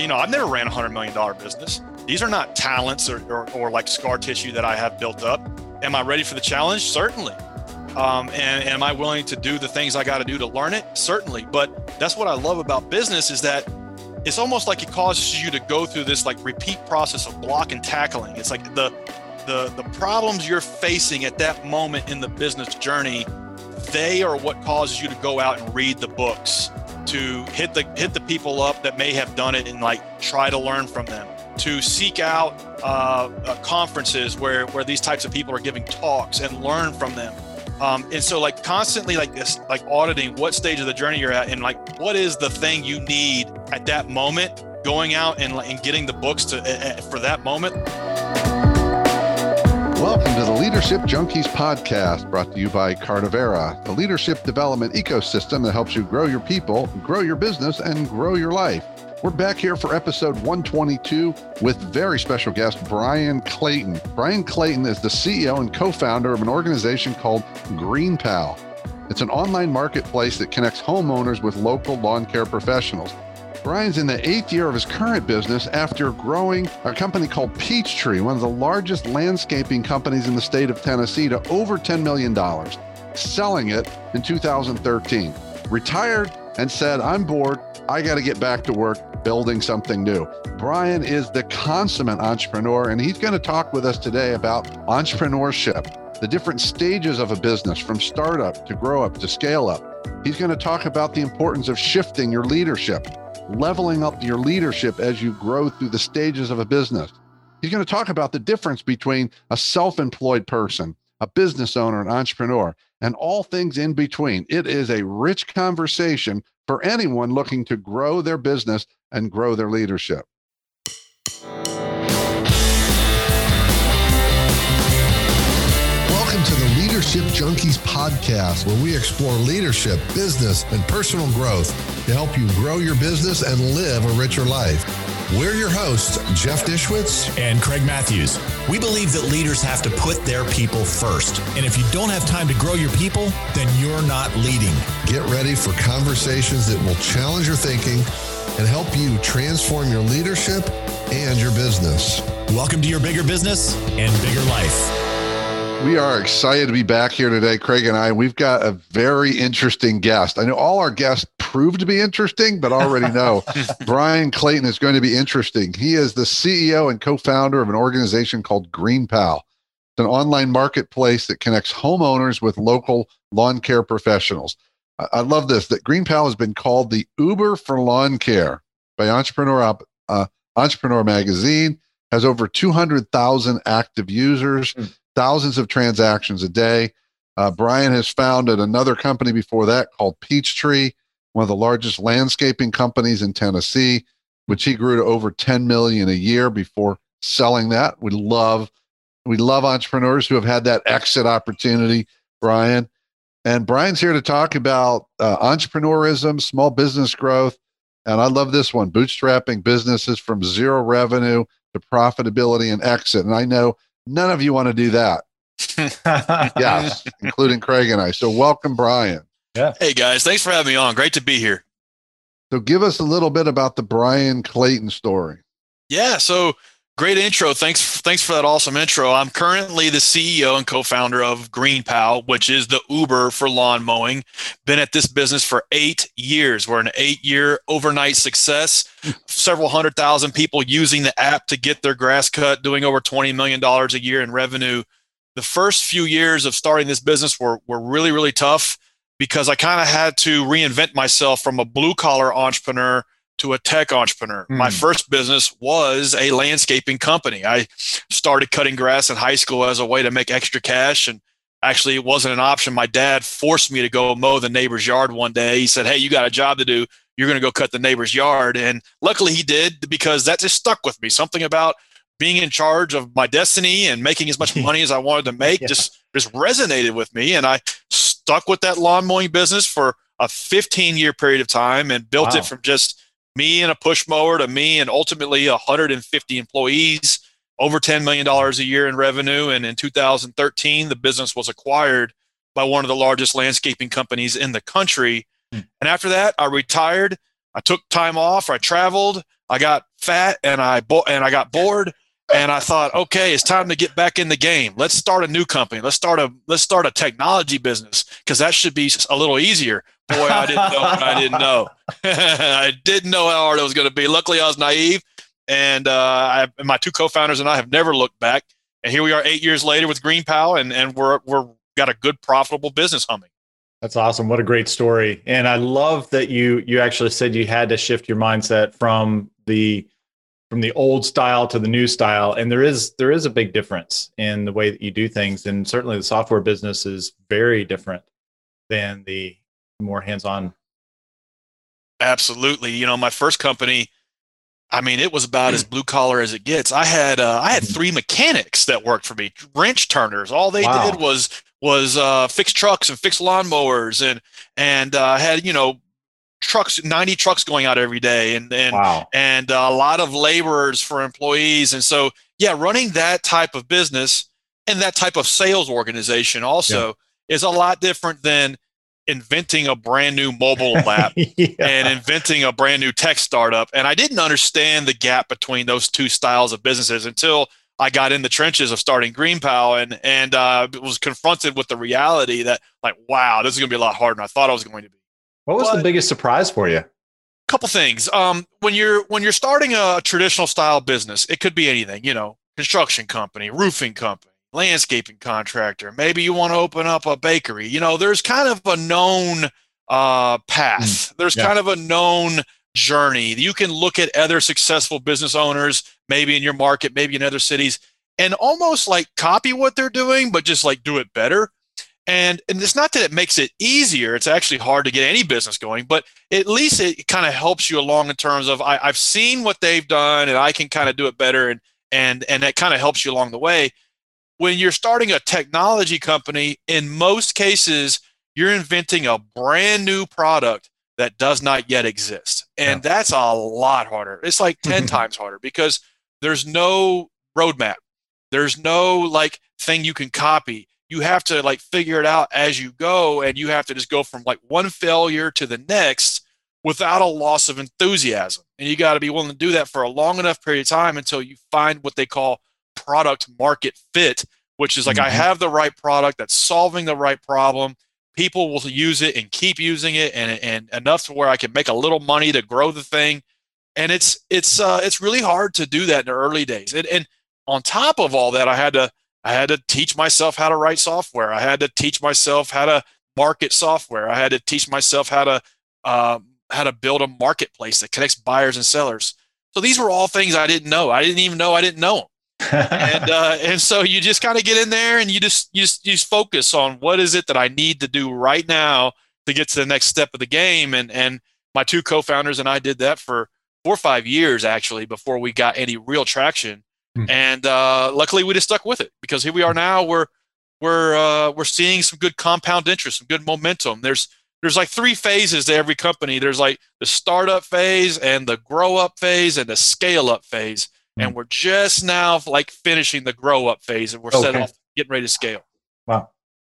I've never ran $100 million business. These are not talents or like scar tissue that I have built up. Am I ready for the challenge? Certainly. And am I willing to do the things I got to do to learn it? Certainly. But that's what I love about business, is that it's almost like it causes you to go through this like repeat process of block and tackling. It's like the problems you're facing at that moment in the business journey, they are what causes you to go out and read the books, to hit the people up that may have done it and like try to learn from them, to seek out conferences where these types of people are giving talks and learn from them. And so like constantly like this, like auditing what stage of the journey you're at and like what is the thing you need at that moment, going out and getting the books for that moment. Welcome to the Leadership Junkies podcast, brought to you by Cardivera, the leadership development ecosystem that helps you grow your people, grow your business, and grow your life. We're back here for episode 122 with very special guest, Brian Clayton. Brian Clayton is the CEO and co-founder of an organization called GreenPal. It's an online marketplace that connects homeowners with local lawn care professionals. Brian's in the 8th year of his current business after growing a company called Peachtree, one of the largest landscaping companies in the state of Tennessee, to over $10 million, selling it in 2013. Retired and said, I'm bored. I got to get back to work building something new. Brian is the consummate entrepreneur, and he's going to talk with us today about entrepreneurship, the different stages of a business, from startup to grow up to scale up. He's going to talk about the importance of shifting your leadership, leveling up your leadership as you grow through the stages of a business. He's going to talk about the difference between a self-employed person, a business owner, an entrepreneur, and all things in between. It is a rich conversation for anyone looking to grow their business and grow their leadership. Welcome to the Leadership Junkies podcast, where we explore leadership, business, and personal growth to help you grow your business and live a richer life. We're your hosts, Jeff Dishwitz and Craig Matthews. We believe that leaders have to put their people first. And if you don't have time to grow your people, then you're not leading. Get ready for conversations that will challenge your thinking and help you transform your leadership and your business. Welcome to your bigger business and bigger life. We are excited to be back here today, Craig and I. We've got a very interesting guest. I know all our guests prove to be interesting, but already know Brian Clayton is going to be interesting. He is the CEO and co-founder of an organization called GreenPal. It's an online marketplace that connects homeowners with local lawn care professionals. I love this, that GreenPal has been called the Uber for lawn care by Entrepreneur Magazine, has over 200,000 active users, thousands of transactions a day. Brian has founded another company before that called Peachtree, one of the largest landscaping companies in Tennessee, which he grew to over 10 million a year before selling that. We love entrepreneurs who have had that exit opportunity, Brian. And Brian's here to talk about entrepreneurism, small business growth. And I love this one, bootstrapping businesses from zero revenue to profitability and exit. And I know none of you want to do that. Yes, including Craig and I. So welcome, Brian. Yeah. Hey, guys. Thanks for having me on. Great to be here. So give us a little bit about the Brian Clayton story. Yeah. So great intro. Thanks for that awesome intro. I'm currently the CEO and co-founder of GreenPal, which is the Uber for lawn mowing. Been at this business for 8 years. We're an 8-year overnight success. Several 100,000 people using the app to get their grass cut, doing over $20 million a year in revenue. The first few years of starting this business were really, really tough, because I kind of had to reinvent myself from a blue-collar entrepreneur to a tech entrepreneur. My first business was a landscaping company. I started cutting grass in high school as a way to make extra cash, and actually it wasn't an option. My dad forced me to go mow the neighbor's yard one day. He said, hey, you got a job to do. You're going to go cut the neighbor's yard. And luckily he did, because that just stuck with me. Something about being in charge of my destiny and making as much money as I wanted to make just resonated with me. And I stuck with that lawn mowing business for a 15-year period of time and built it from just me and a push mower to me and ultimately 150 employees, over $10 million a year in revenue. And in 2013, the business was acquired by one of the largest landscaping companies in the country. And after that, I retired. I took time off. I traveled. I got fat and I got bored. And I thought, okay, it's time to get back in the game. Let's start a new company. Let's start a technology business, because that should be a little easier. Boy, I didn't know what I didn't know. I didn't know how hard it was going to be. Luckily, I was naive, and my two co-founders and I have never looked back. And here we are 8 years later with GreenPal, and we're got a good, profitable business humming. That's awesome. What a great story. And I love that you actually said you had to shift your mindset from the old style to the new style. And there is a big difference in the way that you do things. And certainly the software business is very different than the more hands-on. Absolutely. You know, my first company, I mean, it was about as blue collar as it gets. I had 3 mechanics that worked for me, wrench turners. All they did was fix trucks and fix lawnmowers, and had, you know, 90 trucks going out every day, and a lot of laborers for employees. And so, yeah, running that type of business and that type of sales organization also is a lot different than inventing a brand new mobile app and inventing a brand new tech startup. And I didn't understand the gap between those two styles of businesses until I got in the trenches of starting GreenPal and was confronted with the reality that, like, wow, this is going to be a lot harder than I thought it was going to be. What was the biggest surprise for you? Couple things. When you're starting a traditional style business, it could be anything, you know, construction company, roofing company, landscaping contractor. Maybe you want to open up a bakery. You know, there's kind of a known path. There's kind of a known journey. You can look at other successful business owners, maybe in your market, maybe in other cities, and almost like copy what they're doing, but just like do it better. And it's not that it makes it easier. It's actually hard to get any business going, but at least it kind of helps you along in terms of I've seen what they've done and I can kind of do it better. And that kind of helps you along the way. When you're starting a technology company, in most cases, you're inventing a brand new product that does not yet exist. And that's a lot harder. It's like 10 times harder, because there's no roadmap. There's no like thing you can copy. You have to like figure it out as you go, and you have to just go from like one failure to the next without a loss of enthusiasm. And you got to be willing to do that for a long enough period of time until you find what they call product market fit, which is like, I have the right product that's solving the right problem. People will use it and keep using it, and enough to where I can make a little money to grow the thing. And it's really hard to do that in the early days. And on top of all that, I had to teach myself how to write software. I had to teach myself how to market software. I had to teach myself how to build a marketplace that connects buyers and sellers. So these were all things I didn't know. I didn't even know I didn't know them. And so you just kind of get in there and you just focus on what is it that I need to do right now to get to the next step of the game. And my two co-founders and I did that for 4 or 5 years actually before we got any real traction. And luckily we just stuck with it, because here we are now. We're seeing some good compound interest, some good momentum. There's like 3 phases to every company. There's like the startup phase and the grow up phase and the scale up phase. And we're just now like finishing the grow up phase, and we're set off getting ready to scale. Wow.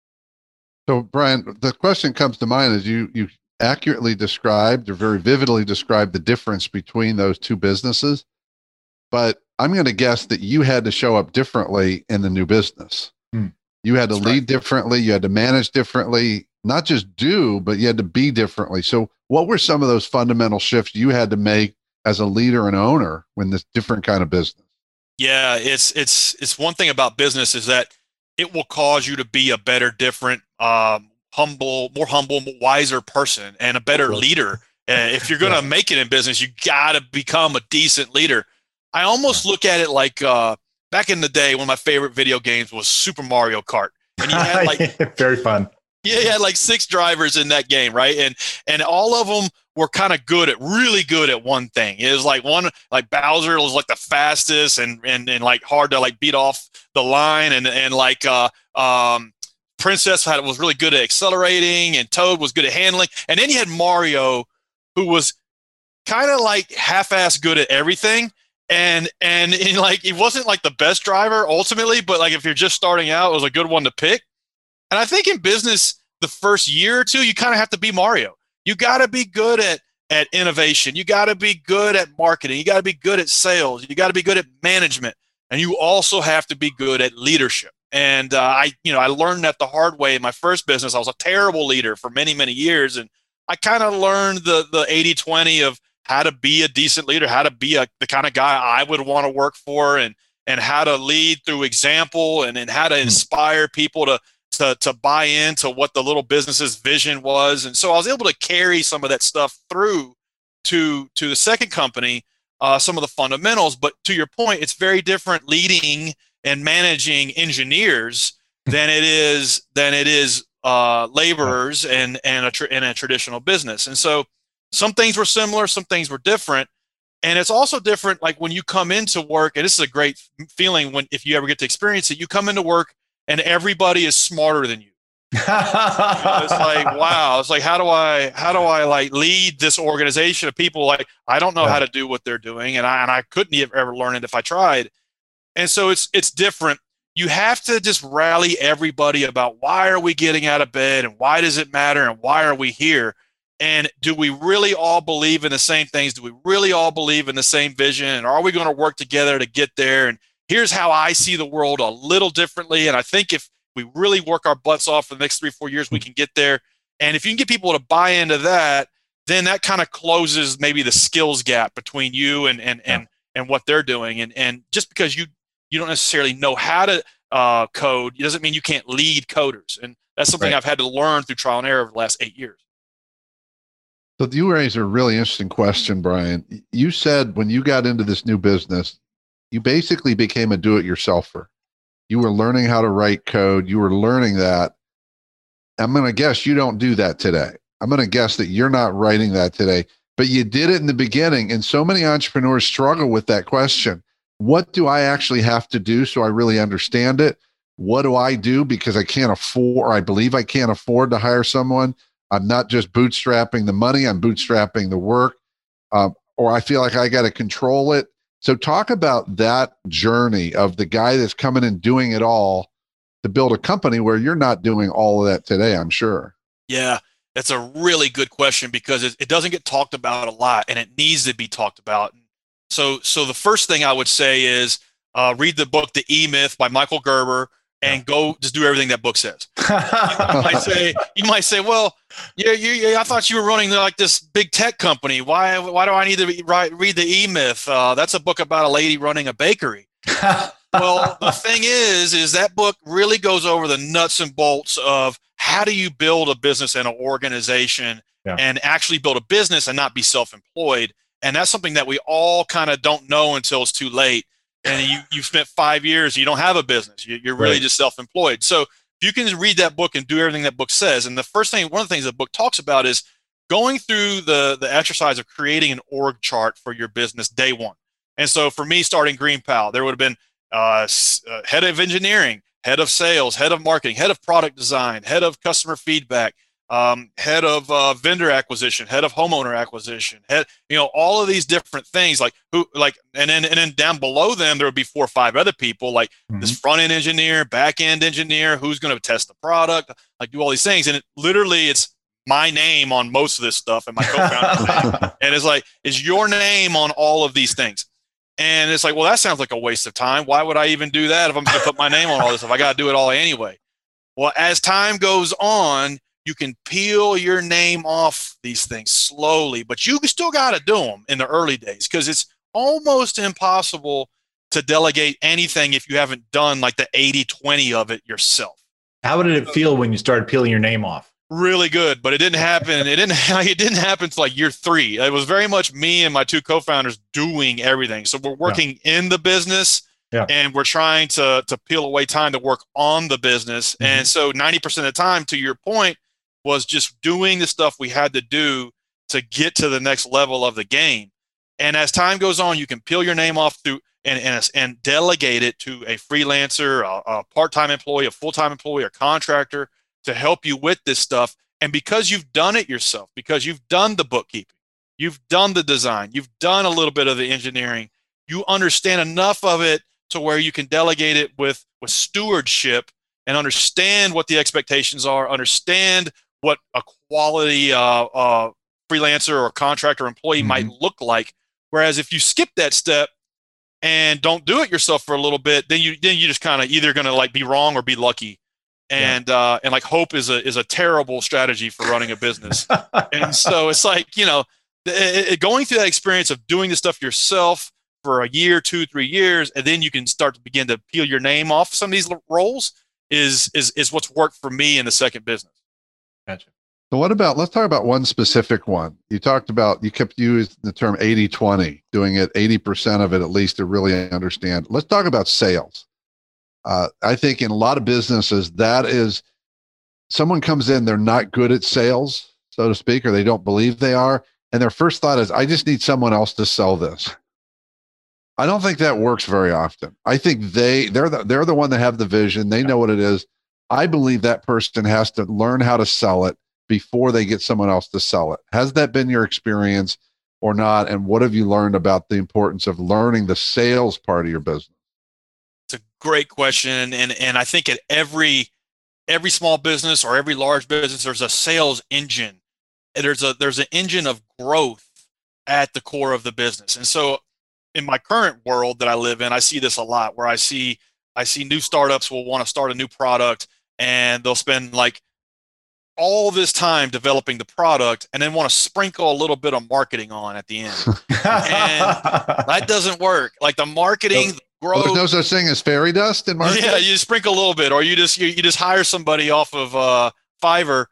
So Brian, the question comes to mind is you accurately described, or very vividly described, the difference between those two businesses. But I'm going to guess that you had to show up differently in the new business. You had to lead differently. You had to manage differently, not just do, but you had to be differently. So what were some of those fundamental shifts you had to make as a leader and owner when this different kind of business? Yeah, it's one thing about business is that it will cause you to be a better, different, more humble, wiser person and a better leader. If you're going to make it in business, you got to become a decent leader. I almost look at it like back in the day, one of my favorite video games was Super Mario Kart. And you had like very fun. Yeah, you had like 6 drivers in that game, right? And all of them were kind of really good at one thing. It was like Bowser was like the fastest and like hard to like beat off the line, and like Princess was really good at accelerating, and Toad was good at handling. And then you had Mario, who was kind of like half-ass good at everything. And like he wasn't like the best driver ultimately, but like if you're just starting out, it was a good one to pick. And I think in business, the first year or two, you kind of have to be Mario. You got to be good at innovation. You got to be good at marketing. You got to be good at sales. You got to be good at management. And you also have to be good at leadership. And I learned that the hard way in my first business. I was a terrible leader for many, many years. And I kind of learned the 80-20 of how to be a decent leader, how to be the kind of guy I would want to work for, and how to lead through example, and how to inspire people to buy into what the little business's vision was. And so I was able to carry some of that stuff through to the second company, some of the fundamentals. But to your point, it's very different leading and managing engineers than it is laborers and in a traditional business. And so some things were similar, some things were different. And it's also different, like when you come into work, and this is a great feeling if you ever get to experience it, you come into work and everybody is smarter than you. It's like, wow. It's like, how do I like lead this organization of people? Like, I don't know how to do what they're doing. And I couldn't ever learn it if I tried. And so it's different. You have to just rally everybody about why are we getting out of bed, and why does it matter, and why are we here? And do we really all believe in the same things? Do we really all believe in the same vision? And are we going to work together to get there? And here's how I see the world a little differently. And I think if we really work our butts off for the next 3-4 years, we can get there. And if you can get people to buy into that, then that kind of closes maybe the skills gap between you and what they're doing. And just because you don't necessarily know how to code, it doesn't mean you can't lead coders. And that's something I've had to learn through trial and error over the last 8 years. So you raised a really interesting question, Brian. You said when you got into this new business, you basically became a do-it-yourselfer. You were learning how to write code. You were learning that. I'm going to guess you don't do that today. I'm going to guess that you're not writing that today, but you did it in the beginning. And so many entrepreneurs struggle with that question. What do I actually have to do so I really understand it? What do I do because I can't afford, or I believe I can't afford to hire someone? I'm not just bootstrapping the money, I'm bootstrapping the work, or I feel like I got to control it. So talk about that journey of the guy that's coming and doing it all to build a company where you're not doing all of that today, I'm sure. Yeah, that's a really good question because it doesn't get talked about a lot, and it needs to be talked about. So the first thing I would say is read the book, The E-Myth by Michael Gerber, and go just do everything that book says. You might say, well, I thought you were running like this big tech company. Why do I need to read the E-Myth? That's a book about a lady running a bakery. Well, the thing is that book really goes over the nuts and bolts of how do you build a business and an organization and actually build a business and not be self-employed. And that's something that we all kind of don't know until it's too late. And you've spent 5 years, you don't have a business. You're really just self-employed. So you can read that book and do everything that book says. And one of the things the book talks about is going through the exercise of creating an org chart for your business day one. And so for me, starting GreenPal, there would have been head of engineering, head of sales, head of marketing, head of product design, head of customer feedback, head of vendor acquisition, head of homeowner acquisition, all of these different things and then down below them, there would be 4 or 5 other people like this front end engineer, back end engineer, who's going to test the product, like do all these things. And it's my name on most of this stuff and my co-founder's name. And it's like, is your name on all of these things? And it's like, well, that sounds like a waste of time. Why would I even do that if I'm going to put my name on all this stuff? I got to do it all anyway. Well, as time goes on, you can peel your name off these things slowly, but you still got to do them in the early days because it's almost impossible to delegate anything if you haven't done like the 80-20 of it yourself. How did it feel when you started peeling your name off? Really good, but it didn't happen. It didn't happen until like year 3. It was very much me and my 2 co-founders doing everything. So we're working in the business and we're trying to peel away time to work on the business. And so 90% of the time, to your point, was just doing the stuff we had to do to get to the next level of the game. And as time goes on, you can peel your name off through and delegate it to a freelancer, a part-time employee, a full-time employee, or contractor to help you with this stuff. And because you've done it yourself, because you've done the bookkeeping, you've done the design, you've done a little bit of the engineering, you understand enough of it to where you can delegate it with stewardship and understand what the expectations are, understand what a quality freelancer or contractor employee might look like. Whereas if you skip that step and don't do it yourself for a little bit, then you just kind of either going to like be wrong or be lucky. And like hope is a terrible strategy for running a business. And so it's like, you know, going through that experience of doing the stuff yourself for a year, 2, 3 years, and then you can start to begin to peel your name off some of these roles is what's worked for me in the second business. Gotcha. So let's talk about one specific one. You kept using the term 80-20, doing it 80% of it at least to really understand. Let's talk about sales. I think in a lot of businesses, that is, someone comes in, they're not good at sales, so to speak, or they don't believe they are. And their first thought is, I just need someone else to sell this. I don't think that works very often. I think they're the one that have the vision. They know what it is. I believe that person has to learn how to sell it before they get someone else to sell it. Has that been your experience or not? And what have you learned about the importance of learning the sales part of your business? It's a great question. And I think at every small business or every large business, there's a sales engine. There's an engine of growth at the core of the business. And so in my current world that I live in, I see this a lot where I see new startups will want to start a new product and they'll spend like all this time developing the product and then want to sprinkle a little bit of marketing on at the end. And that doesn't work. Like the marketing, growth. There's no such thing as fairy dust in marketing? Yeah, you sprinkle a little bit, or you just hire somebody off of Fiverr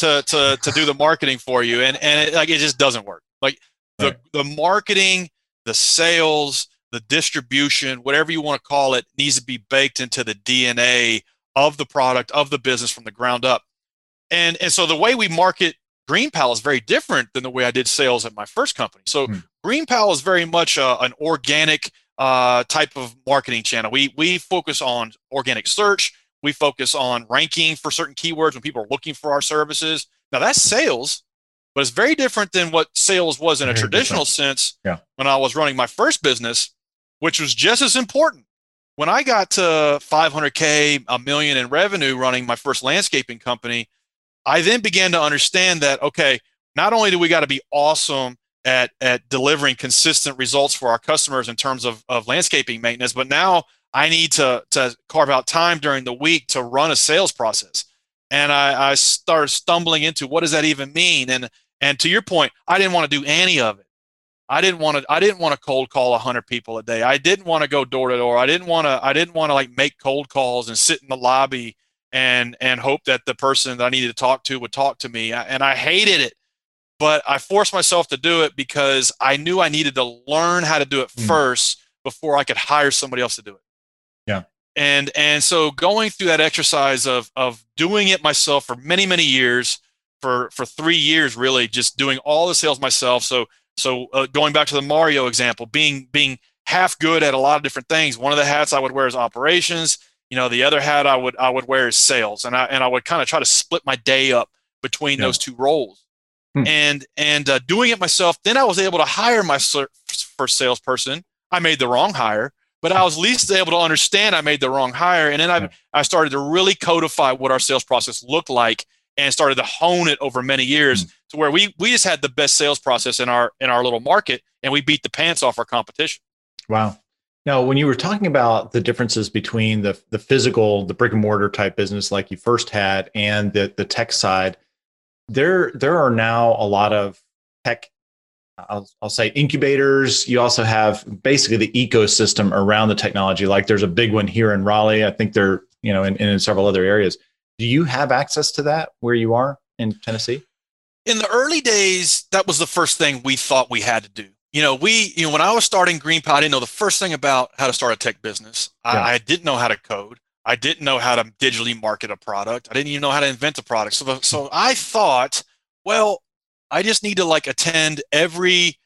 to do the marketing for you. And it just doesn't work. Like the marketing, the sales, the distribution, whatever you want to call it, needs to be baked into the DNA of the product, of the business from the ground up. And so the way we market GreenPal is very different than the way I did sales at my first company. So GreenPal is very much an organic type of marketing channel. We focus on organic search. We focus on ranking for certain keywords when people are looking for our services. Now that's sales, but it's very different than what sales was in a traditional sense when I was running my first business, which was just as important. When I got to 500K, $1 million in revenue running my first landscaping company, I then began to understand that, okay, not only do we got to be awesome at delivering consistent results for our customers in terms of landscaping maintenance, but now I need to carve out time during the week to run a sales process. And I started stumbling into what does that even mean? And to your point, I didn't want to do any of it. I didn't want to cold call 100 people a day. I didn't want to go door to door. I didn't want to like make cold calls and sit in the lobby and hope that the person that I needed to talk to would talk to me. And I hated it, but I forced myself to do it because I knew I needed to learn how to do it first before I could hire somebody else to do it. Yeah. And so going through that exercise of doing it myself for many, many years, for 3 years, really just doing all the sales myself. So going back to the Mario example, being half good at a lot of different things. One of the hats I would wear is operations. The other hat I would wear is sales, and I would kind of try to split my day up between those two roles. And doing it myself, then I was able to hire my first salesperson. I made the wrong hire, but I was at least able to understand I made the wrong hire, and then I started to really codify what our sales process looked like, and started to hone it over many years to where we just had the best sales process in our little market, and we beat the pants off our competition. Wow. Now, when you were talking about the differences between the physical, the brick and mortar type business like you first had and the tech side, there are now a lot of tech, I'll say incubators. You also have basically the ecosystem around the technology. Like there's a big one here in Raleigh. I think they're, in several other areas. Do you have access to that where you are in Tennessee? In the early days, that was the first thing we thought we had to do. When I was starting GreenPal, I didn't know the first thing about how to start a tech business. I didn't know how to code. I didn't know how to digitally market a product. I didn't even know how to invent a product. So I thought, well, I just need to attend every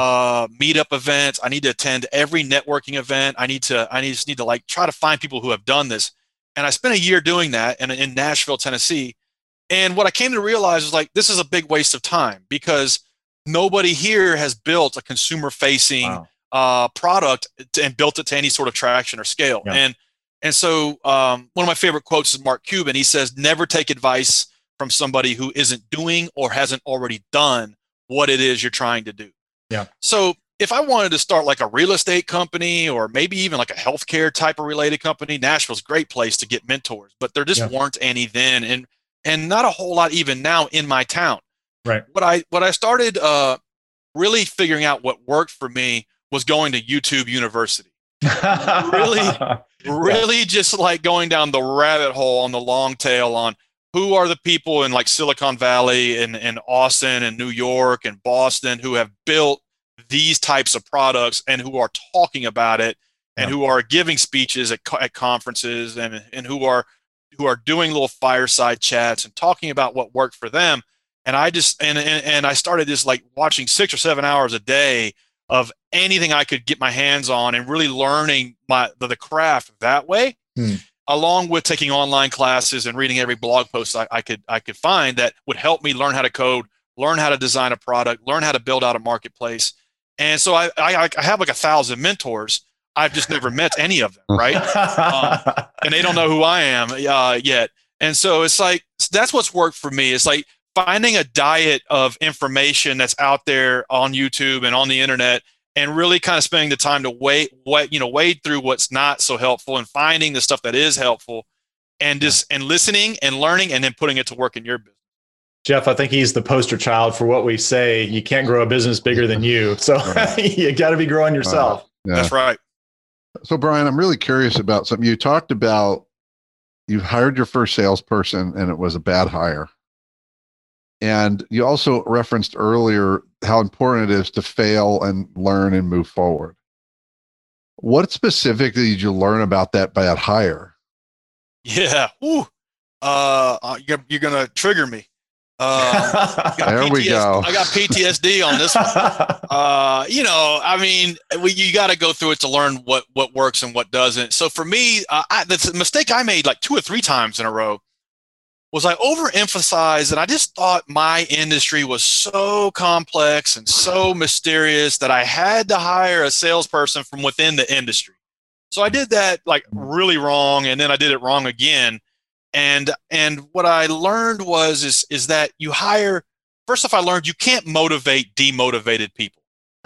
meetup event. I need to attend every networking event. I just need to try to find people who have done this. And I spent a year doing that in Nashville, Tennessee. And what I came to realize was this is a big waste of time because nobody here has built a consumer-facing product and built it to any sort of traction or scale. Yeah. And so one of my favorite quotes is Mark Cuban. He says, "Never take advice from somebody who isn't doing or hasn't already done what it is you're trying to do. Yeah. So if I wanted to start like a real estate company or maybe even like a healthcare type of related company, Nashville's a great place to get mentors, but there just weren't any then, and not a whole lot even now in my town. Right. What I started really figuring out what worked for me was going to YouTube University. really just like going down the rabbit hole on the long tail on who are the people in like Silicon Valley and Austin and New York and Boston who have built these types of products and who are talking about it and who are giving speeches at conferences and who are doing little fireside chats and talking about what worked for them. And I just and I started just like watching 6 or 7 hours a day of anything I could get my hands on and really learning the craft that way, along with taking online classes and reading every blog post I could find that would help me learn how to code, learn how to design a product, learn how to build out a marketplace. And so I have like 1,000 mentors. I've just never met any of them, right? And they don't know who I am yet. And so it's like, that's what's worked for me. It's like finding a diet of information that's out there on YouTube and on the internet, and really kind of spending the time to wade through what's not so helpful and finding the stuff that is helpful, and and listening and learning and then putting it to work in your business. Jeff, I think he's the poster child for what we say. You can't grow a business bigger than you. So you got to be growing yourself. That's right. So Brian, I'm really curious about something. You talked about you hired your first salesperson and it was a bad hire. And you also referenced earlier how important it is to fail and learn and move forward. What specifically did you learn about that bad hire? Yeah. You're going to trigger me. There we go. I got PTSD on this one. I mean, you got to go through it to learn what works and what doesn't. So for me, the mistake I made like 2 or 3 times in a row was I overemphasized, and I just thought my industry was so complex and so mysterious that I had to hire a salesperson from within the industry. So I did that like really wrong, and then I did it wrong again. And what I learned is that you hire. First off, I learned you can't motivate demotivated people.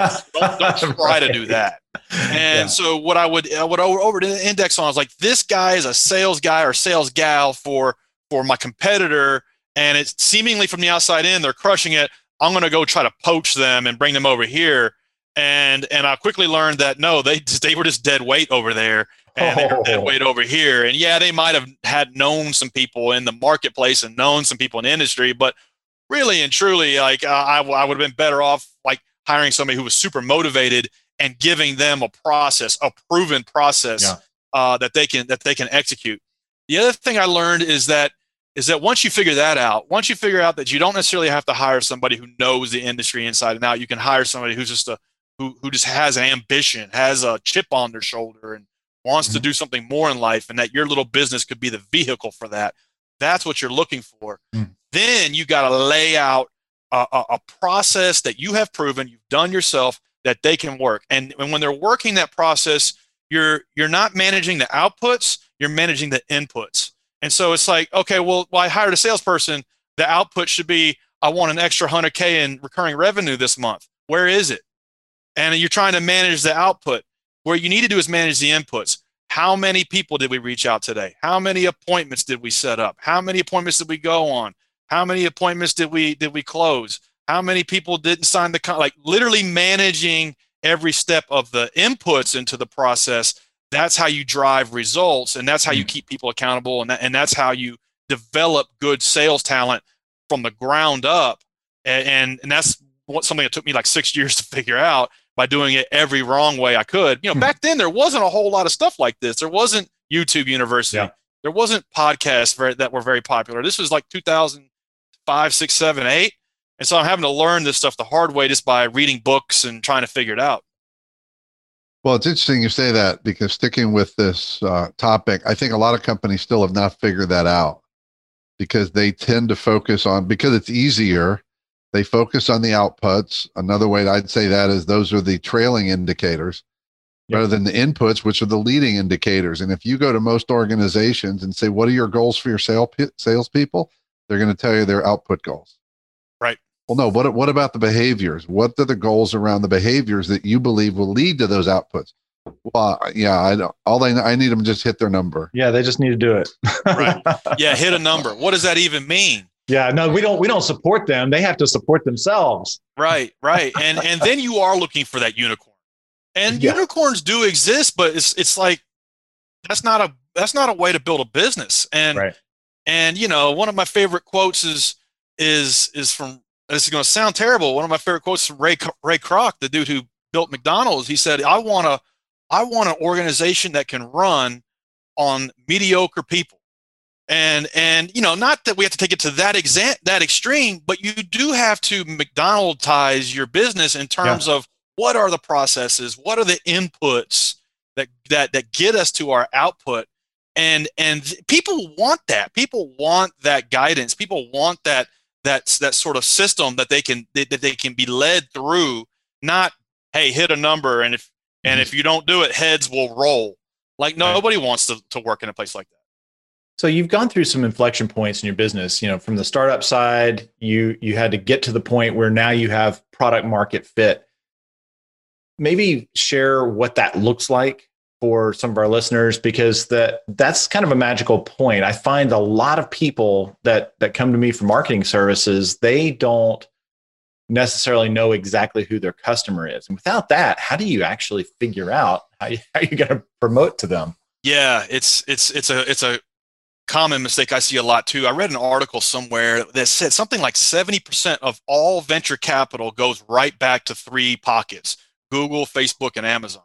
Don't try to do that. And so what I would over index on is like, this guy is a sales guy or sales gal for my competitor, and it's seemingly from the outside in, they're crushing it. I'm going to go try to poach them and bring them over here. And I quickly learned that no, they were just dead weight over there, and they were dead weight over here. And yeah, they might have had known some people in the marketplace and known some people in the industry, but really and truly, like I would have been better off like hiring somebody who was super motivated and giving them a process, a proven process that they can execute. The other thing I learned is that once you figure that out, once you figure out that you don't necessarily have to hire somebody who knows the industry inside and out, you can hire somebody who's just who just has an ambition, has a chip on their shoulder, and wants to do something more in life, and that your little business could be the vehicle for that. That's what you're looking for. Then you got to lay out a process that you have proven, you've done yourself, that they can work. And when they're working that process, you're not managing the outputs, you're managing the inputs. And so it's like, okay, well, I hired a salesperson. The output should be, I want an extra 100K in recurring revenue this month. Where is it? And you're trying to manage the output. Where you need to do is manage the inputs. How many people did we reach out today? How many appointments did we set up? How many appointments did we go on? How many appointments did we close? How many people didn't sign the like literally managing every step of the inputs into the process. That's how you drive results, and that's how you keep people accountable, and that's how you develop good sales talent from the ground up. And that's something that took me like 6 years to figure out by doing it every wrong way I could. Back then there wasn't a whole lot of stuff like this. There wasn't YouTube University. Yeah. There wasn't podcasts that were very popular. This was like 2005, 6, 7, 8. And so I'm having to learn this stuff the hard way just by reading books and trying to figure it out. Well, it's interesting you say that, because sticking with this topic, I think a lot of companies still have not figured that out, because they tend to focus on, because it's easier, they focus on the outputs. Another way I'd say that is those are the trailing indicators rather than the inputs, which are the leading indicators. And if you go to most organizations and say, what are your goals for your salespeople? They're going to tell you their output goals. Right. Well, no, what about the behaviors? What are the goals around the behaviors that you believe will lead to those outputs? Well, yeah, I know. I need them to just hit their number. Yeah, they just need to do it. Right. Yeah, hit a number. What does that even mean? Yeah, no, we don't support them. They have to support themselves. Right. And then you are looking for that unicorn. And unicorns do exist, but it's like that's not a way to build a business. And right. And one of my favorite quotes is from, this is going to sound terrible, one of my favorite quotes from Ray Kroc, the dude who built McDonald's. He said, I want an organization that can run on mediocre people. And not that we have to take it to that extreme, but you do have to McDonaldize your business in terms of what are the processes, what are the inputs that get us to our output. And people want that. People want that guidance. People want that sort of system that they can be led through. Not, hey, hit a number, and if you don't do it, heads will roll. Like nobody wants to work in a place like that. So you've gone through some inflection points in your business. From the startup side, you had to get to the point where now you have product market fit. Maybe share what that looks like for some of our listeners, because that's kind of a magical point. I find a lot of people that come to me for marketing services, they don't necessarily know exactly who their customer is. And without that, how do you actually figure out how you're going to promote to them? Yeah, it's a common mistake I see a lot too. I read an article somewhere that said something like 70% of all venture capital goes right back to three pockets: Google, Facebook, and Amazon.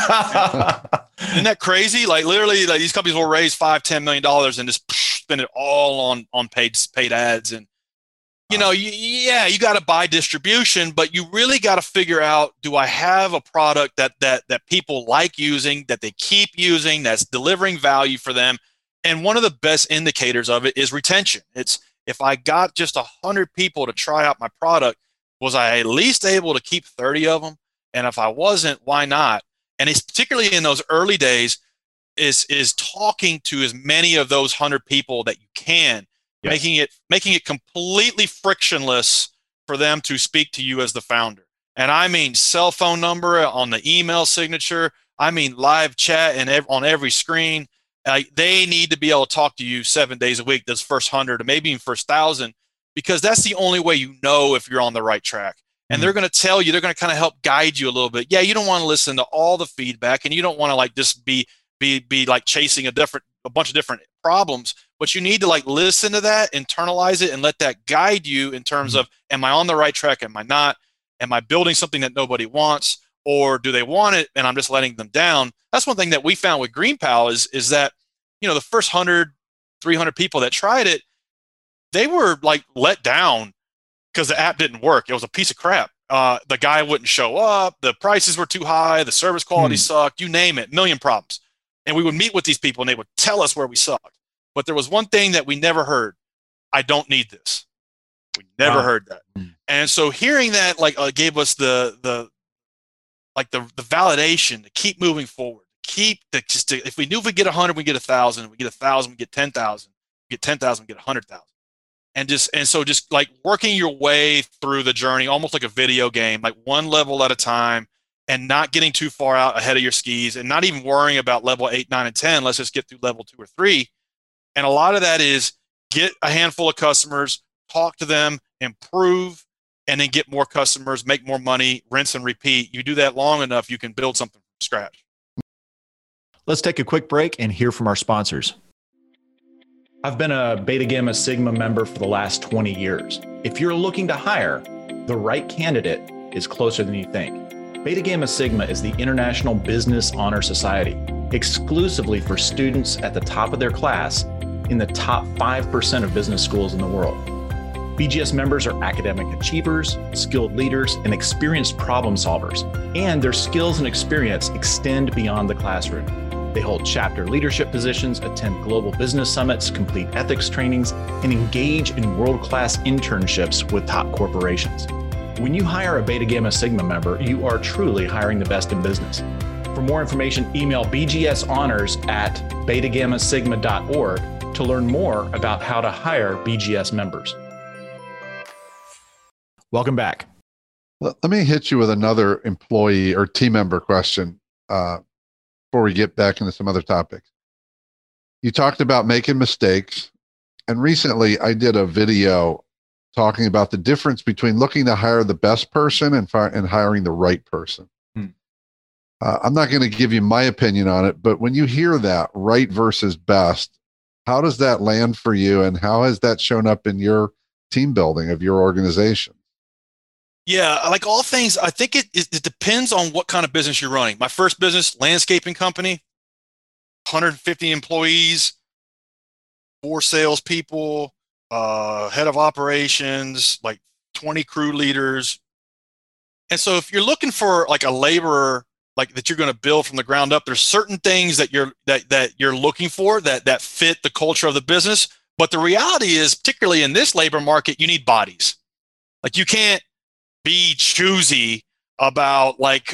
Isn't that crazy? Like literally, like these companies will raise $5-10 million and just spend it all on paid ads. And you got to buy distribution, but you really got to figure out: do I have a product that people like using, that they keep using, that's delivering value for them? And one of the best indicators of it is retention. It's if I got just 100 people to try out my product, was I at least able to keep 30 of them? And if I wasn't, why not? And it's particularly in those early days is talking to as many of those 100 people that you can, making it completely frictionless for them to speak to you as the founder. And I mean cell phone number on the email signature. I mean live chat and on every screen. They need to be able to talk to you 7 days a week, those first 100 or maybe even first 1,000, because that's the only way you know if you're on the right track. And they're going to tell you, they're going to kind of help guide you a little bit. Yeah, you don't want to listen to all the feedback, and you don't want to like just be like chasing a bunch of different problems, but you need to like listen to that, internalize it, and let that guide you in terms of, am I on the right track? Am I not? Am I building something that nobody wants? Or do they want it and I'm just letting them down? That's one thing that we found with GreenPal is that, the first 100, 300 people that tried it, they were like let down because the app didn't work. It was a piece of crap. The guy wouldn't show up. The prices were too high. The service quality sucked. You name it, million problems. And we would meet with these people and they would tell us where we sucked. But there was one thing that we never heard: I don't need this. We never heard that. And so hearing that gave us the validation to keep moving forward. If we knew if we get 100, we get 1,000. If we get 1,000, we get 10,000. We get 10,000, we get 100,000. And so just like working your way through the journey, almost like a video game, like one level at a time, and not getting too far out ahead of your skis, and not even worrying about level 8, 9, and 10. Let's just get through level 2 or 3. And a lot of that is get a handful of customers, talk to them, improve, and then get more customers, make more money, rinse and repeat. You do that long enough, you can build something from scratch. Let's take a quick break and hear from our sponsors. I've been a Beta Gamma Sigma member for the last 20 years. If you're looking to hire, the right candidate is closer than you think. Beta Gamma Sigma is the International Business Honor Society, exclusively for students at the top of their class in the top 5% of business schools in the world. BGS members are academic achievers, skilled leaders, and experienced problem solvers, and their skills and experience extend beyond the classroom. They hold chapter leadership positions, attend global business summits, complete ethics trainings, and engage in world-class internships with top corporations. When you hire a Beta Gamma Sigma member, you are truly hiring the best in business. For more information, email bgshonors@betagammasigma.org to learn more about how to hire BGS members. Welcome back. Let me hit you with another employee or team member question before we get back into some other topics. You talked about making mistakes. And recently I did a video talking about the difference between looking to hire the best person and hiring the right person. I'm not going to give you my opinion on it, but when you hear that, right versus best, how does that land for you, and how has that shown up in your team building of your organization? Yeah, like all things, I think it depends on what kind of business you're running. My first business, landscaping company, 150 employees, 4 salespeople, head of operations, like 20 crew leaders. And so if you're looking for like a laborer, like that you're going to build from the ground up, there's certain things that you're looking for that fit the culture of the business. But the reality is, particularly in this labor market, you need bodies. Like you can't be choosy about like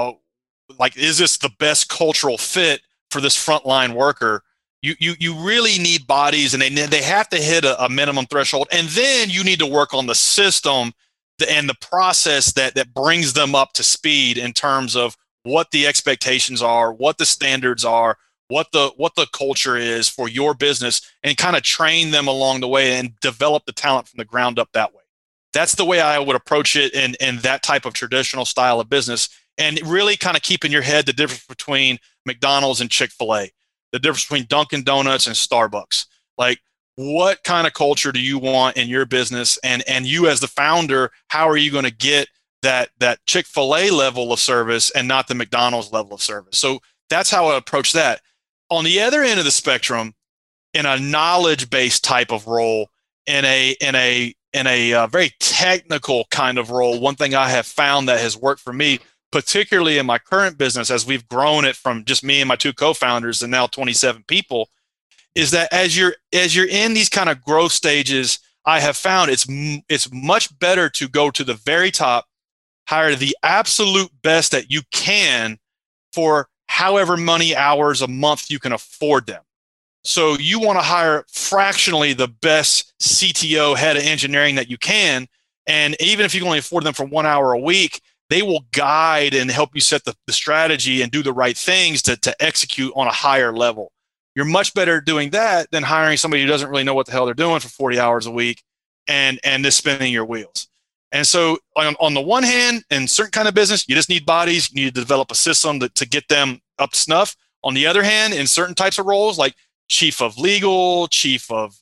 is this the best cultural fit for this frontline worker? You really need bodies, and they have to hit a minimum threshold, and then you need to work on the system and the process that brings them up to speed in terms of what the expectations are, what the standards are, what the culture is for your business, and kind of train them along the way and develop the talent from the ground up that way. That's the way I would approach it in that type of traditional style of business, and really kind of keep in your head the difference between McDonald's and Chick-fil-A, the difference between Dunkin' Donuts and Starbucks. Like, what kind of culture do you want in your business? And you as the founder, how are you going to get that Chick-fil-A level of service and not the McDonald's level of service? So that's how I approach that. On the other end of the spectrum, in a knowledge-based type of role, in a very technical kind of role, one thing I have found that has worked for me, particularly in my current business, as we've grown it from just me and my 2 co-founders and now 27 people, is that as you're in these kind of growth stages, I have found it's much better to go to the very top, hire the absolute best that you can for however many hours a month you can afford them. So you want to hire fractionally the best CTO, head of engineering that you can. And even if you can only afford them for 1 hour a week, they will guide and help you set the strategy and do the right things to execute on a higher level. You're much better doing that than hiring somebody who doesn't really know what the hell they're doing for 40 hours a week and just spinning your wheels. And so on the one hand, in certain kind of business, you just need bodies. You need to develop a system to get them up to snuff. On the other hand, in certain types of roles, like chief of legal, chief of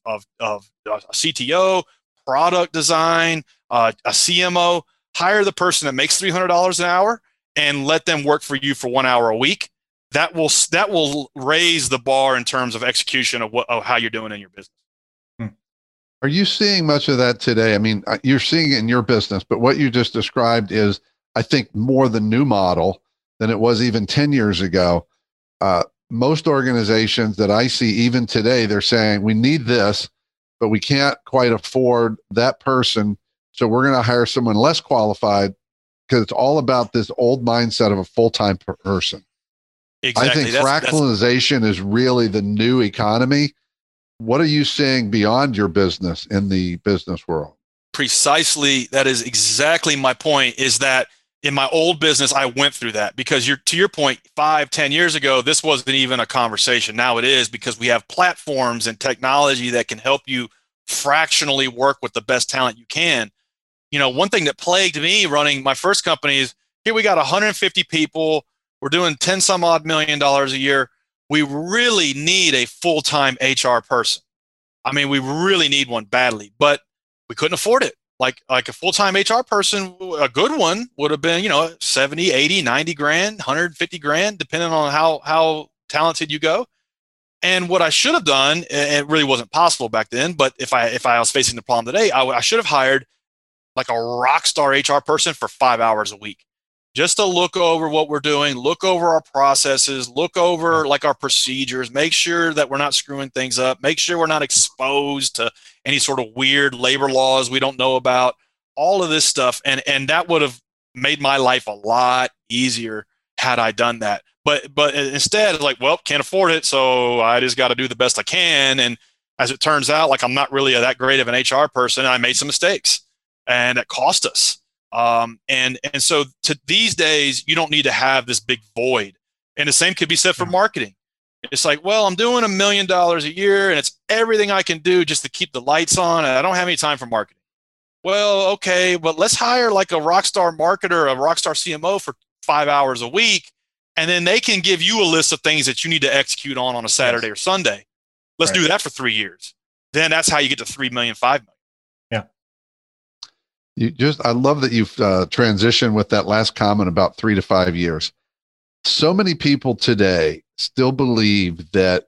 CTO, product design, a CMO, hire the person that makes $300 an hour and let them work for you for 1 hour a week. That will raise the bar in terms of execution of how you're doing in your business. Are you seeing much of that today? I mean, you're seeing it in your business, but what you just described is, I think, more the new model than it was even 10 years ago. Most organizations that I see even today, they're saying we need this, but we can't quite afford that person. So we're going to hire someone less qualified, because it's all about this old mindset of a full-time person. Exactly. I think fractionalization is really the new economy. What are you seeing beyond your business in the business world? Precisely. That is exactly my point, is that in my old business, I went through that, because to your point, 5-10 years ago, this wasn't even a conversation. Now it is, because we have platforms and technology that can help you fractionally work with the best talent you can. You know, one thing that plagued me running my first company is, here we got 150 people. We're doing 10 some odd $1 million a year. We really need a full-time HR person. I mean, we really need one badly, but we couldn't afford it. Like a full-time HR person, a good one would have been, 70, 80, 90 grand, 150 grand, depending on how talented you go. And what I should have done, it really wasn't possible back then, but if I was facing the problem today, I should have hired like a rock star HR person for 5 hours a week, just to look over what we're doing, look over our processes, look over like our procedures, make sure that we're not screwing things up, make sure we're not exposed to any sort of weird labor laws we don't know about, all of this stuff. And that would have made my life a lot easier had I done that. But instead, like, well, can't afford it, so I just got to do the best I can. And as it turns out, like, I'm not really that great of an HR person. I made some mistakes. and that cost us. And so to these days, you don't need to have this big void. And the same could be said for marketing. It's like, well, I'm doing $1 million a year and it's everything I can do just to keep the lights on. And I don't have any time for marketing. Well, okay, but let's hire like a rock star marketer, a rock star CMO for 5 hours a week. And then they can give you a list of things that you need to execute on a Saturday or Sunday. Let's do that for 3 years. Then that's how you get to 3 million, 5 million. Yeah. I love that you've transitioned with that last comment about 3 to 5 years. So many people today still believe that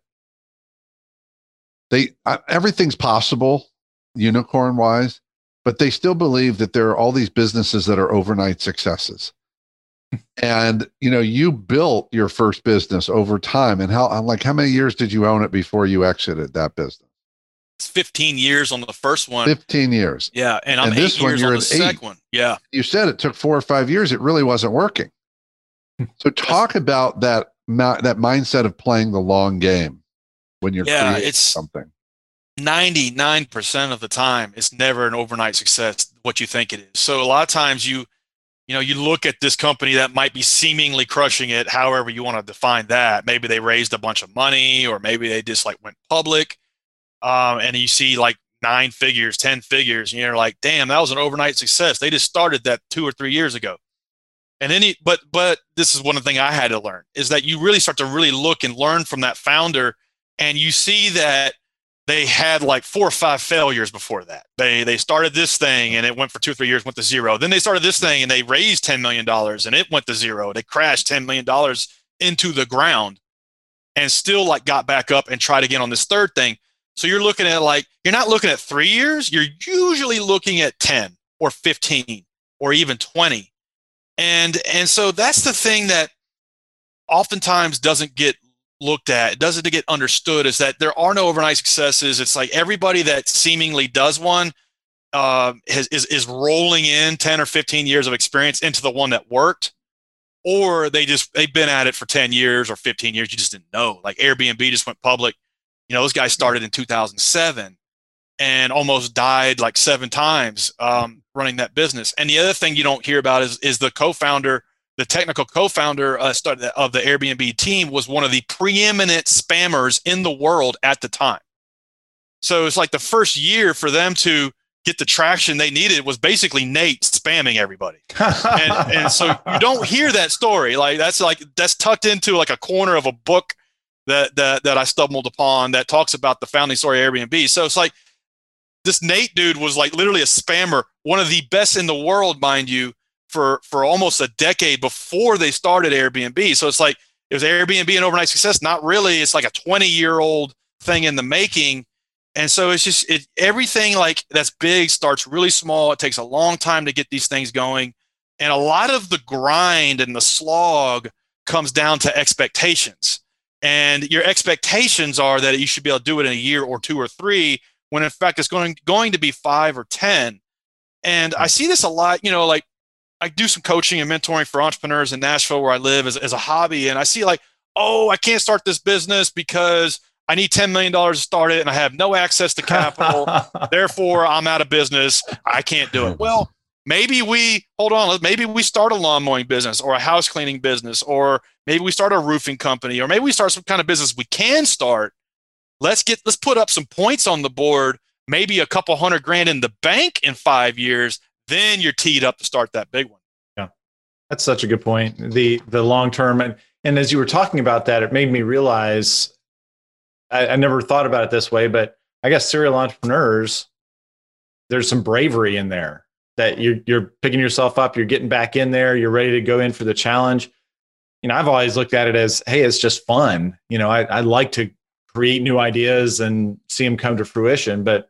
everything's possible unicorn wise, but they still believe that there are all these businesses that are overnight successes. And, you built your first business over time. And how many years did you own it before you exited that business? It's 15 years on the first one. 15 years. Yeah. And I'm 8 years on the second one. Yeah. You said it took 4 or 5 years. It really wasn't working. So talk about that mindset of playing the long game when you're creating something. 99% of the time, it's never an overnight success, what you think it is. So a lot of times you look at this company that might be seemingly crushing it, however you want to define that. Maybe they raised a bunch of money, or maybe they just went public. And you see 9 figures, 10 figures, and you're like, damn, that was an overnight success. They just started that 2 or 3 years ago. And then, but this is one of the things I had to learn, is that you really start to really look and learn from that founder, and you see that they had 4 or 5 failures before that. They started this thing and it went for 2 or 3 years, went to zero. Then they started this thing and they raised $10 million and it went to zero. They crashed $10 million into the ground and still got back up and tried again on this third thing. So you're looking at you're not looking at 3 years. You're usually looking at 10 or 15 or even 20. And so that's the thing that oftentimes doesn't get looked at, doesn't get understood, is that there are no overnight successes. It's everybody that seemingly does one is rolling in 10 or 15 years of experience into the one that worked, or they've been at it for 10 years or 15 years. You just didn't know. Airbnb just went public. Those guys started in 2007 and almost died 7 times running that business. And the other thing you don't hear about is the co-founder, the technical co-founder of the Airbnb team, was one of the preeminent spammers in the world at the time. So it's the first year for them to get the traction they needed was basically Nate spamming everybody. and so you don't hear that story. That's tucked into a corner of a book that I stumbled upon that talks about the founding story of Airbnb. So it's this Nate dude was literally a spammer, one of the best in the world, mind you, for almost a decade before they started Airbnb. So it's it was Airbnb an overnight success? Not really. It's a 20-year-old thing in the making. And so it's just everything that's big starts really small. It takes a long time to get these things going. And a lot of the grind and the slog comes down to expectations. And your expectations are that you should be able to do it in a year or 2 or 3, when in fact it's going to be 5 or 10. And I see this a lot, I do some coaching and mentoring for entrepreneurs in Nashville where I live as a hobby. And I see I can't start this business because I need $10 million to start it and I have no access to capital. Therefore, I'm out of business. I can't do it. Well, maybe we start a lawn mowing business or a house cleaning business, or maybe we start a roofing company, or maybe we start some kind of business we can start. Let's put up some points on the board, maybe a couple $100,000 in the bank in 5 years. Then you're teed up to start that big one. Yeah, that's such a good point. The long term, and as you were talking about that, it made me realize I never thought about it this way, but I guess serial entrepreneurs, there's some bravery in there that you're picking yourself up, you're getting back in there, you're ready to go in for the challenge. I've always looked at it as, hey, it's just fun. I like to create new ideas and see them come to fruition, but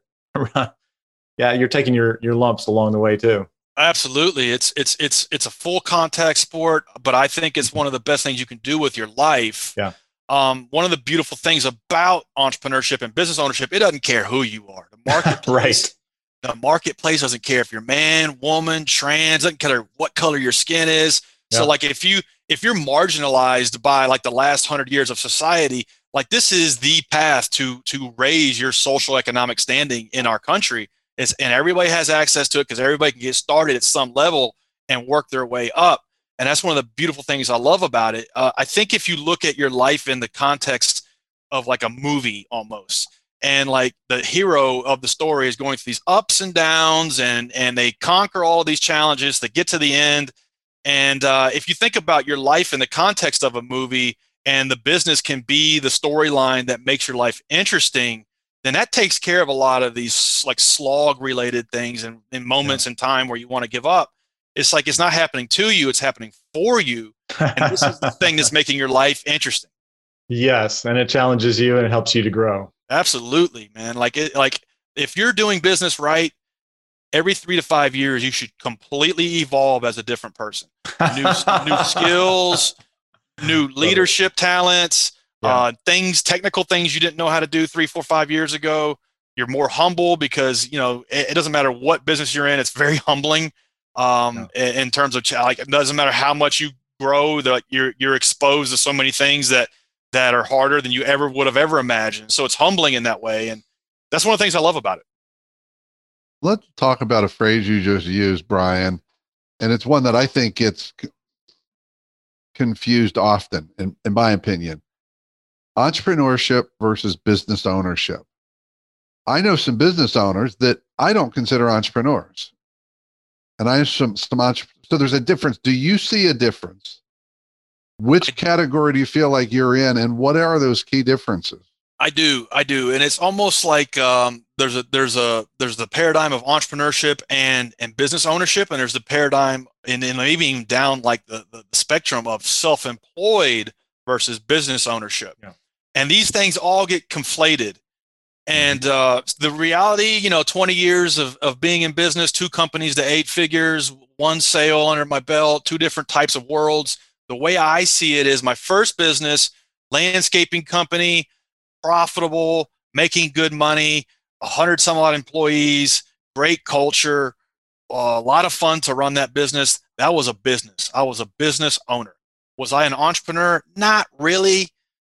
yeah, you're taking your lumps along the way too. Absolutely. It's a full contact sport, but I think it's one of the best things you can do with your life. Yeah. One of the beautiful things about entrepreneurship and business ownership, it doesn't care who you are. The marketplace, right. The marketplace doesn't care if you're man, woman, trans, doesn't care what color your skin is. Yeah. So if you're marginalized by the last 100 years of society, this is the path to raise your social economic standing in our country, and everybody has access to it because everybody can get started at some level and work their way up. And that's one of the beautiful things I love about it. I think if you look at your life in the context of like a movie almost, and like the hero of the story is going through these ups and downs, and they conquer all of these challenges to get to the end. And if you think about your life in the context of a movie, and the business can be the storyline that makes your life interesting, then that takes care of a lot of these like slog related things and in moments in time where you want to give up. It's like it's not happening to you, it's happening for you. And this is the thing that's making your life interesting. Yes, and it challenges you and it helps you to grow. Absolutely, man. Like if you're doing business right, every 3 to 5 years you should completely evolve as a different person. New skills, new leadership talents, technical things you didn't know how to do 3, 4, 5 years ago. You're more humble because, it doesn't matter what business you're in. It's very humbling. In terms of like, it doesn't matter how much you grow, that you're exposed to so many things that are harder than you ever would have ever imagined. So it's humbling in that way. And that's one of the things I love about it. Let's talk about a phrase you just used, Brian. And it's one that I think gets confused often, in my opinion. Entrepreneurship versus business ownership. I know some business owners that I don't consider entrepreneurs. And I have some so there's a difference. Do you see a difference? Which category do you feel like you're in, and what are those key differences? I do, and it's almost like there's the paradigm of entrepreneurship and business ownership, and there's the paradigm and maybe even down like the spectrum of self-employed versus business ownership. Yeah. And these things all get conflated. And the reality, 20 years of being in business, 2 companies to 8 figures, 1 sale under my belt, 2 different types of worlds. The way I see it is my first business, landscaping company, profitable, making good money, 100 some odd employees, great culture, a lot of fun to run that business. That was a business. I was a business owner. Was I an entrepreneur? Not really.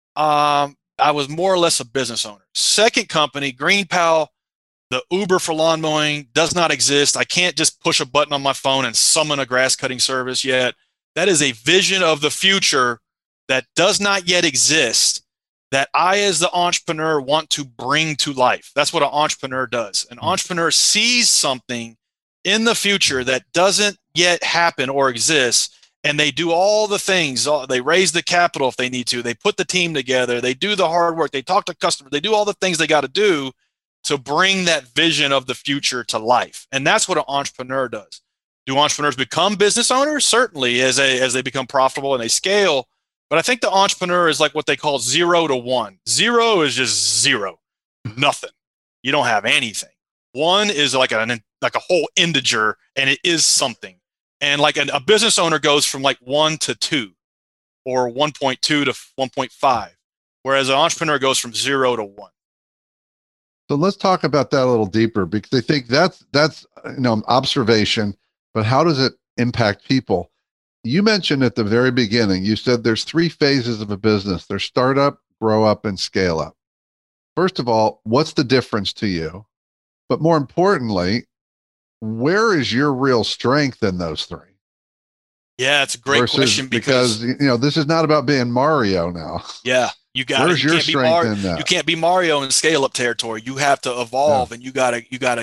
I was more or less a business owner. Second company, GreenPal, the Uber for lawn mowing, does not exist. I can't just push a button on my phone and summon a grass cutting service yet. That is a vision of the future that does not yet exist, that I, as the entrepreneur, want to bring to life. That's what an entrepreneur does. An entrepreneur sees something in the future that doesn't yet happen or exist, and they do all the things. They raise the capital if they need to. They put the team together. They do the hard work. They talk to customers. They do all the things they got to do to bring that vision of the future to life. And that's what an entrepreneur does. Do entrepreneurs become business owners? Certainly, as they become profitable and they scale. But I think the entrepreneur is like what they call 0 to 1. 0 is just zero, nothing. You don't have anything. 1 is like a whole integer, and it is something. And like a business owner goes from like 1 to 2, or 1.2 to 1.5, whereas an entrepreneur goes from 0 to 1. So let's talk about that a little deeper, because I think that's observation, but how does it impact people? You mentioned at the very beginning, you said there's 3 phases of a business. There's startup, grow up, and scale up. First of all, what's the difference to you? But more importantly, where is your real strength in those 3? Yeah, it's a great question because this is not about being Mario now. Yeah, where's your strength in that? You can't be Mario in scale up territory. You have to evolve, and you have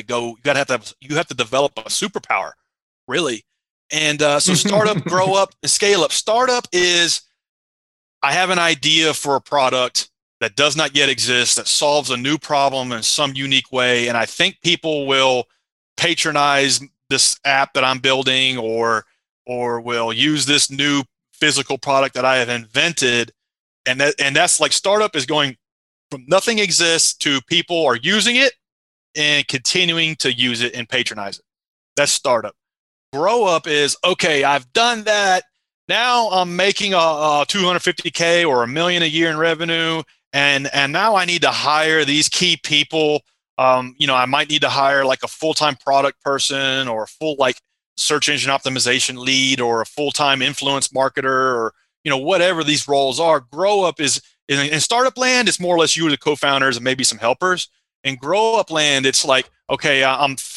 to develop a superpower, really. And so startup, grow up, and scale up. Startup is, I have an idea for a product that does not yet exist, that solves a new problem in some unique way, and I think people will patronize this app that I'm building, or will use this new physical product that I have invented. And that's like, startup is going from nothing exists to people are using it and continuing to use it and patronize it. That's startup. Grow up is, okay, I've done that. Now I'm making a $250K or $1 million a year in revenue. And now I need to hire these key people. I might need to hire like a full-time product person, or a full like search engine optimization lead, or a full-time influence marketer, or whatever these roles are. Grow up is in startup land, it's more or less you, the co-founders, and maybe some helpers. In grow up land, it's like, okay, I'm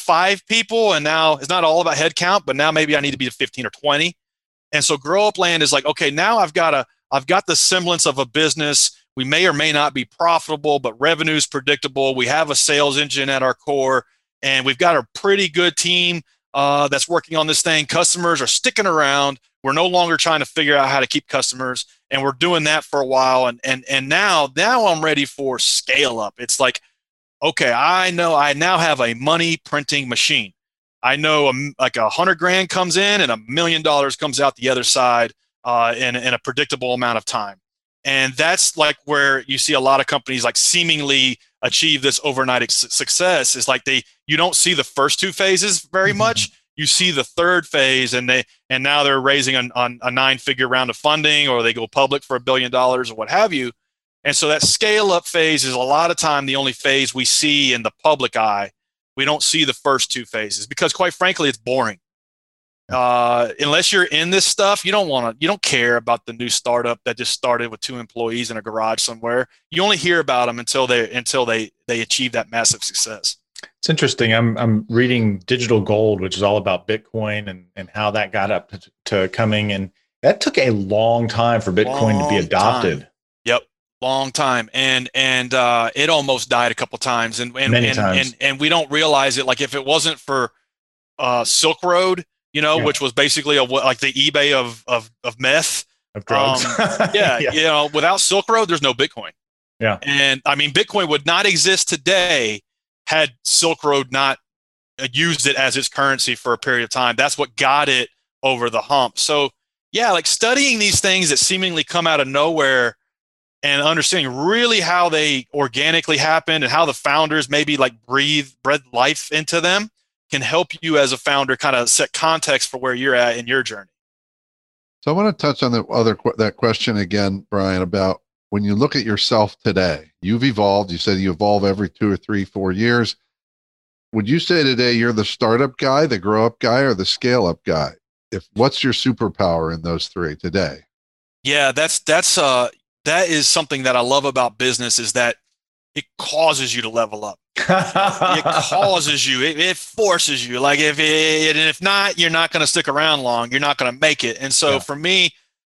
5 people, and now it's not all about head count, but now maybe I need to be to 15 or 20. And so Grow Up Land is like, okay, now I've got the semblance of a business. We may or may not be profitable, but revenue is predictable. We have a sales engine at our core, and we've got a pretty good team that's working on this thing. Customers are sticking around. We're no longer trying to figure out how to keep customers, and we're doing that for a while. And now I'm ready for scale up. It's like, okay, I know I now have a money printing machine. I know like $100,000 comes in and $1 million comes out the other side in a predictable amount of time. And that's like where you see a lot of companies like seemingly achieve this overnight success. Is like you don't see the first 2 phases very much. You see the third phase, and now they're raising a 9-figure round of funding, or they go public for $1 billion or what have you. And so that scale up phase is a lot of time the only phase we see in the public eye. We don't see the first 2 phases because, quite frankly, it's boring. Unless you're in this stuff, you don't care about the new startup that just started with 2 employees in a garage somewhere. You only hear about them until they achieve that massive success. It's interesting. I'm reading Digital Gold, which is all about Bitcoin and how that got up to coming, and that took a long time for Bitcoin to be adopted. Yep, long time, and it almost died a couple times, and many times. And we don't realize it. Like if it wasn't for Silk Road, which was basically like the eBay of meth, of drugs. Yeah, without Silk Road, there's no Bitcoin. Yeah, and I mean, Bitcoin would not exist today had Silk Road not used it as its currency for a period of time. That's what got it over the hump. So yeah, like studying these things that seemingly come out of nowhere and understanding really how they organically happened and how the founders maybe like breathe life into them can help you as a founder kind of set context for where you're at in your journey. So I want to touch on that question again, Brian, about when you look at yourself today. You've evolved. You said you evolve every 2 or 3, 4 years. Would you say today you're the startup guy, the grow up guy, or the scale up guy? What's your superpower in those 3 today? Yeah, that is something that I love about business, is that it causes you to level up. It causes you, it forces you. Like if not, you're not going to stick around long. You're not going to make it. And so for me,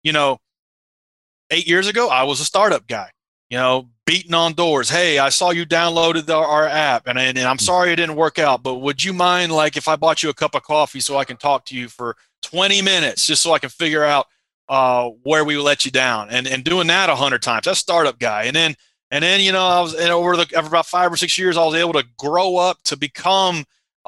8 years ago, I was a startup guy, beating on doors. Hey, I saw you downloaded our app, and I'm sorry it didn't work out, but would you mind like if I bought you a cup of coffee so I can talk to you for 20 minutes just so I can figure out where we let you down, and doing that 100 times. That's startup guy. And then I was over about 5 or 6 years, I was able to grow up to become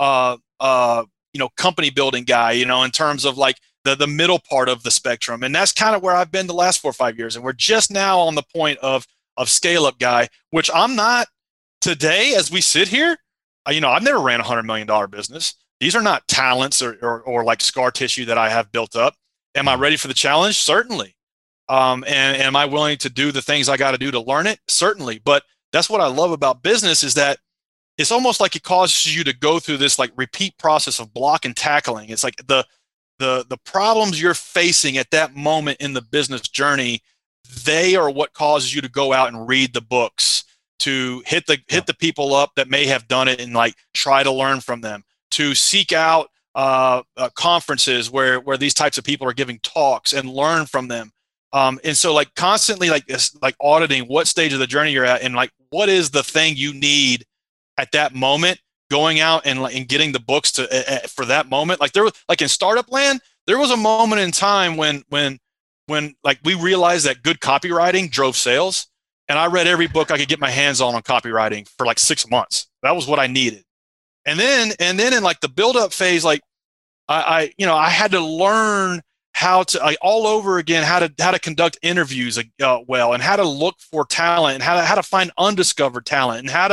company building guy, in terms of like the middle part of the spectrum. And that's kind of where I've been the last 4 or 5 years. And we're just now on the point of scale up guy, which I'm not today as we sit here. I've never ran $100 million business. These are not talents or like scar tissue that I have built up. Am I ready for the challenge? Certainly. And am I willing to do the things I got to do to learn it? Certainly. But that's what I love about business, is that it's almost like it causes you to go through this like repeat process of block and tackling. It's like the problems you're facing at that moment in the business journey, they are what causes you to go out and read the books, to hit the people up that may have done it and like try to learn from them, to seek out conferences where these types of people are giving talks and learn from them. And so like constantly like auditing what stage of the journey you're at, and like what is the thing you need at that moment, going out and getting the books for that moment. Like there was like in startup land, there was a moment in time when like we realized that good copywriting drove sales, and I read every book I could get my hands on copywriting for like 6 months. That was what I needed. And then in like the build up phase, like I had to learn how to all over again how to conduct interviews well, and how to look for talent, and how to find undiscovered talent, and how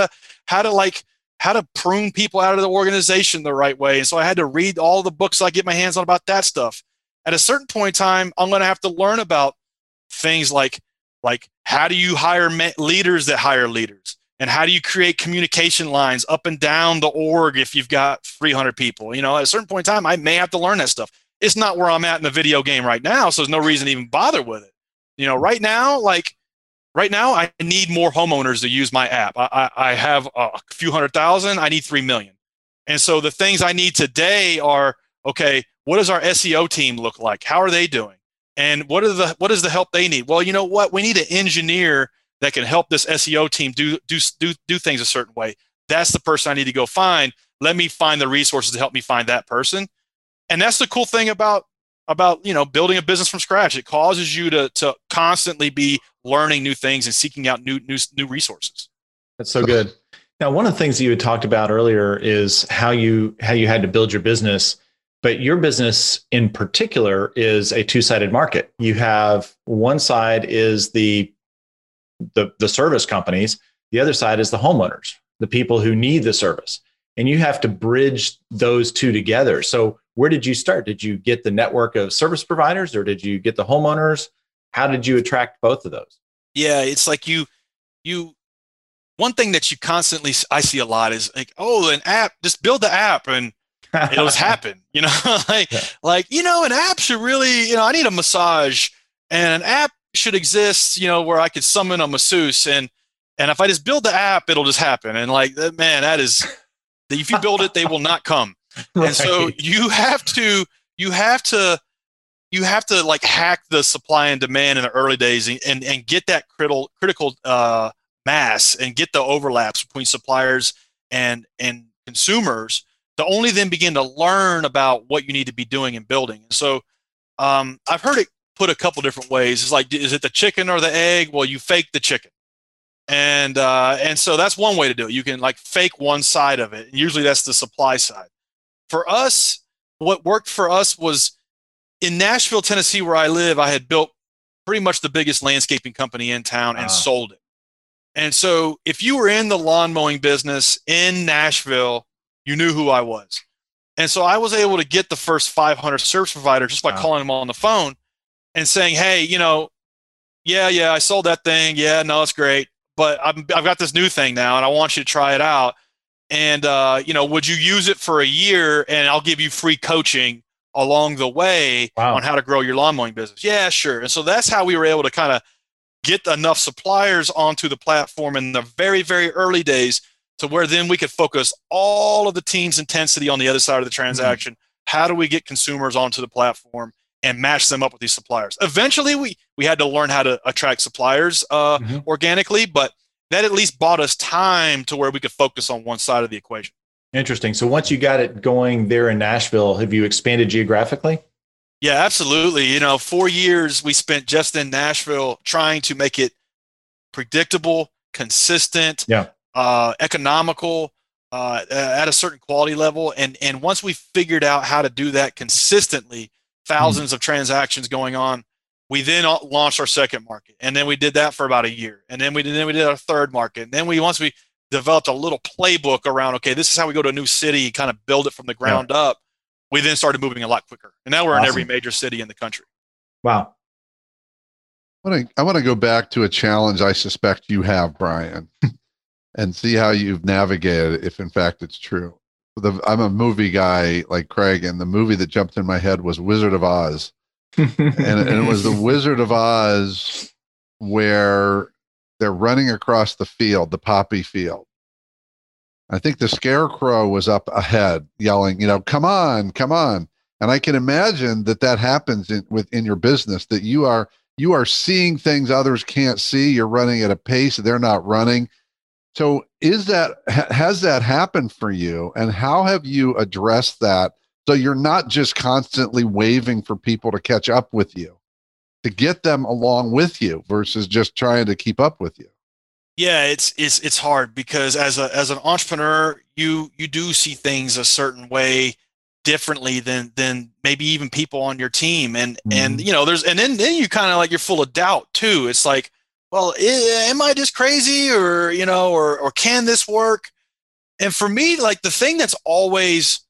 to prune people out of the organization the right way. And so I had to read all the books I get my hands on about that stuff. At a certain point in time, I'm going to have to learn about things like how do you hire leaders that hire leaders, and how do you create communication lines up and down the org if you've got 300 people. At a certain point in time, I may have to learn that stuff. It's not where I'm at in the video game right now, so there's no reason to even bother with it. Right now, I need more homeowners to use my app. I have a few 100,000. I need 3 million. And so the things I need today are, okay, what does our SEO team look like? How are they doing? And what is the help they need? Well, you know what? We need an engineer that can help this SEO team do things a certain way. That's the person I need to go find. Let me find the resources to help me find that person. And that's the cool thing about building a business from scratch. It causes you to constantly be learning new things and seeking out new resources. That's so good. Now, one of the things that you had talked about earlier is how you had to build your business, but your business in particular is a two-sided market. You have one side is the service companies, the other side is the homeowners, the people who need the service, and you have to bridge those two together. So where did you start? Did you get the network of service providers, or did you get the homeowners? How did you attract both of those? Yeah, it's like you one thing that I see a lot is like, oh, an app, just build the app and it'll just happen. An app should really, I need a massage, and an app should exist, where I could summon a masseuse, and if I just build the app, it'll just happen. And like, man, that is, if you build it, they will not come. Right. And so you have to like hack the supply and demand in the early days and get that critical mass and get the overlaps between suppliers and consumers to only then begin to learn about what you need to be doing and building. And so I've heard it put a couple different ways. It's like, is it the chicken or the egg? Well, you fake the chicken. And so that's one way to do it. You can like fake one side of it. Usually that's the supply side. For us, what worked for us was in Nashville, Tennessee, where I live, I had built pretty much the biggest landscaping company in town and sold it. And so if you were in the lawn mowing business in Nashville, you knew who I was. And so I was able to get the first 500 service providers just by calling them on the phone and saying, hey, yeah, I sold that thing. Yeah, no, it's great. But I've got this new thing now, and I want you to try it out. And, would you use it for a year, and I'll give you free coaching along the way on how to grow your lawn mowing business? Yeah, sure. And so that's how we were able to kind of get enough suppliers onto the platform in the very, very early days to where then we could focus all of the team's intensity on the other side of the transaction. Mm-hmm. How do we get consumers onto the platform and match them up with these suppliers? Eventually, we had to learn how to attract suppliers organically, but that at least bought us time to where we could focus on one side of the equation. Interesting. So once you got it going there in Nashville, have you expanded geographically? Yeah, absolutely. 4 years we spent just in Nashville trying to make it predictable, consistent, economical, at a certain quality level. And once we figured out how to do that consistently, thousands of transactions going on, we then launched our second market. And then we did that for about a year. And then we did our third market. And then once we developed a little playbook around, okay, this is how we go to a new city, kind of build it from the ground up. We then started moving a lot quicker. And now we're in every major city in the country. Wow. I want to go back to a challenge I suspect you have, Brian, and see how you've navigated, if in fact it's true. I'm a movie guy like Craig, and the movie that jumped in my head was Wizard of Oz. and it was the Wizard of Oz where they're running across the field, the poppy field. I think the Scarecrow was up ahead yelling, come on, come on. And I can imagine that happens within your business, that you are seeing things others can't see. You're running at a pace they're not running. So has that happened for you? And how have you addressed that? So you're not just constantly waving for people to catch up with you, to get them along with you versus just trying to keep up with you. Yeah, it's hard because as an entrepreneur, you do see things a certain way differently than maybe even people on your team. And then you kind of like, you're full of doubt too. It's like, well, am I just crazy or can this work? And for me, like the thing that's always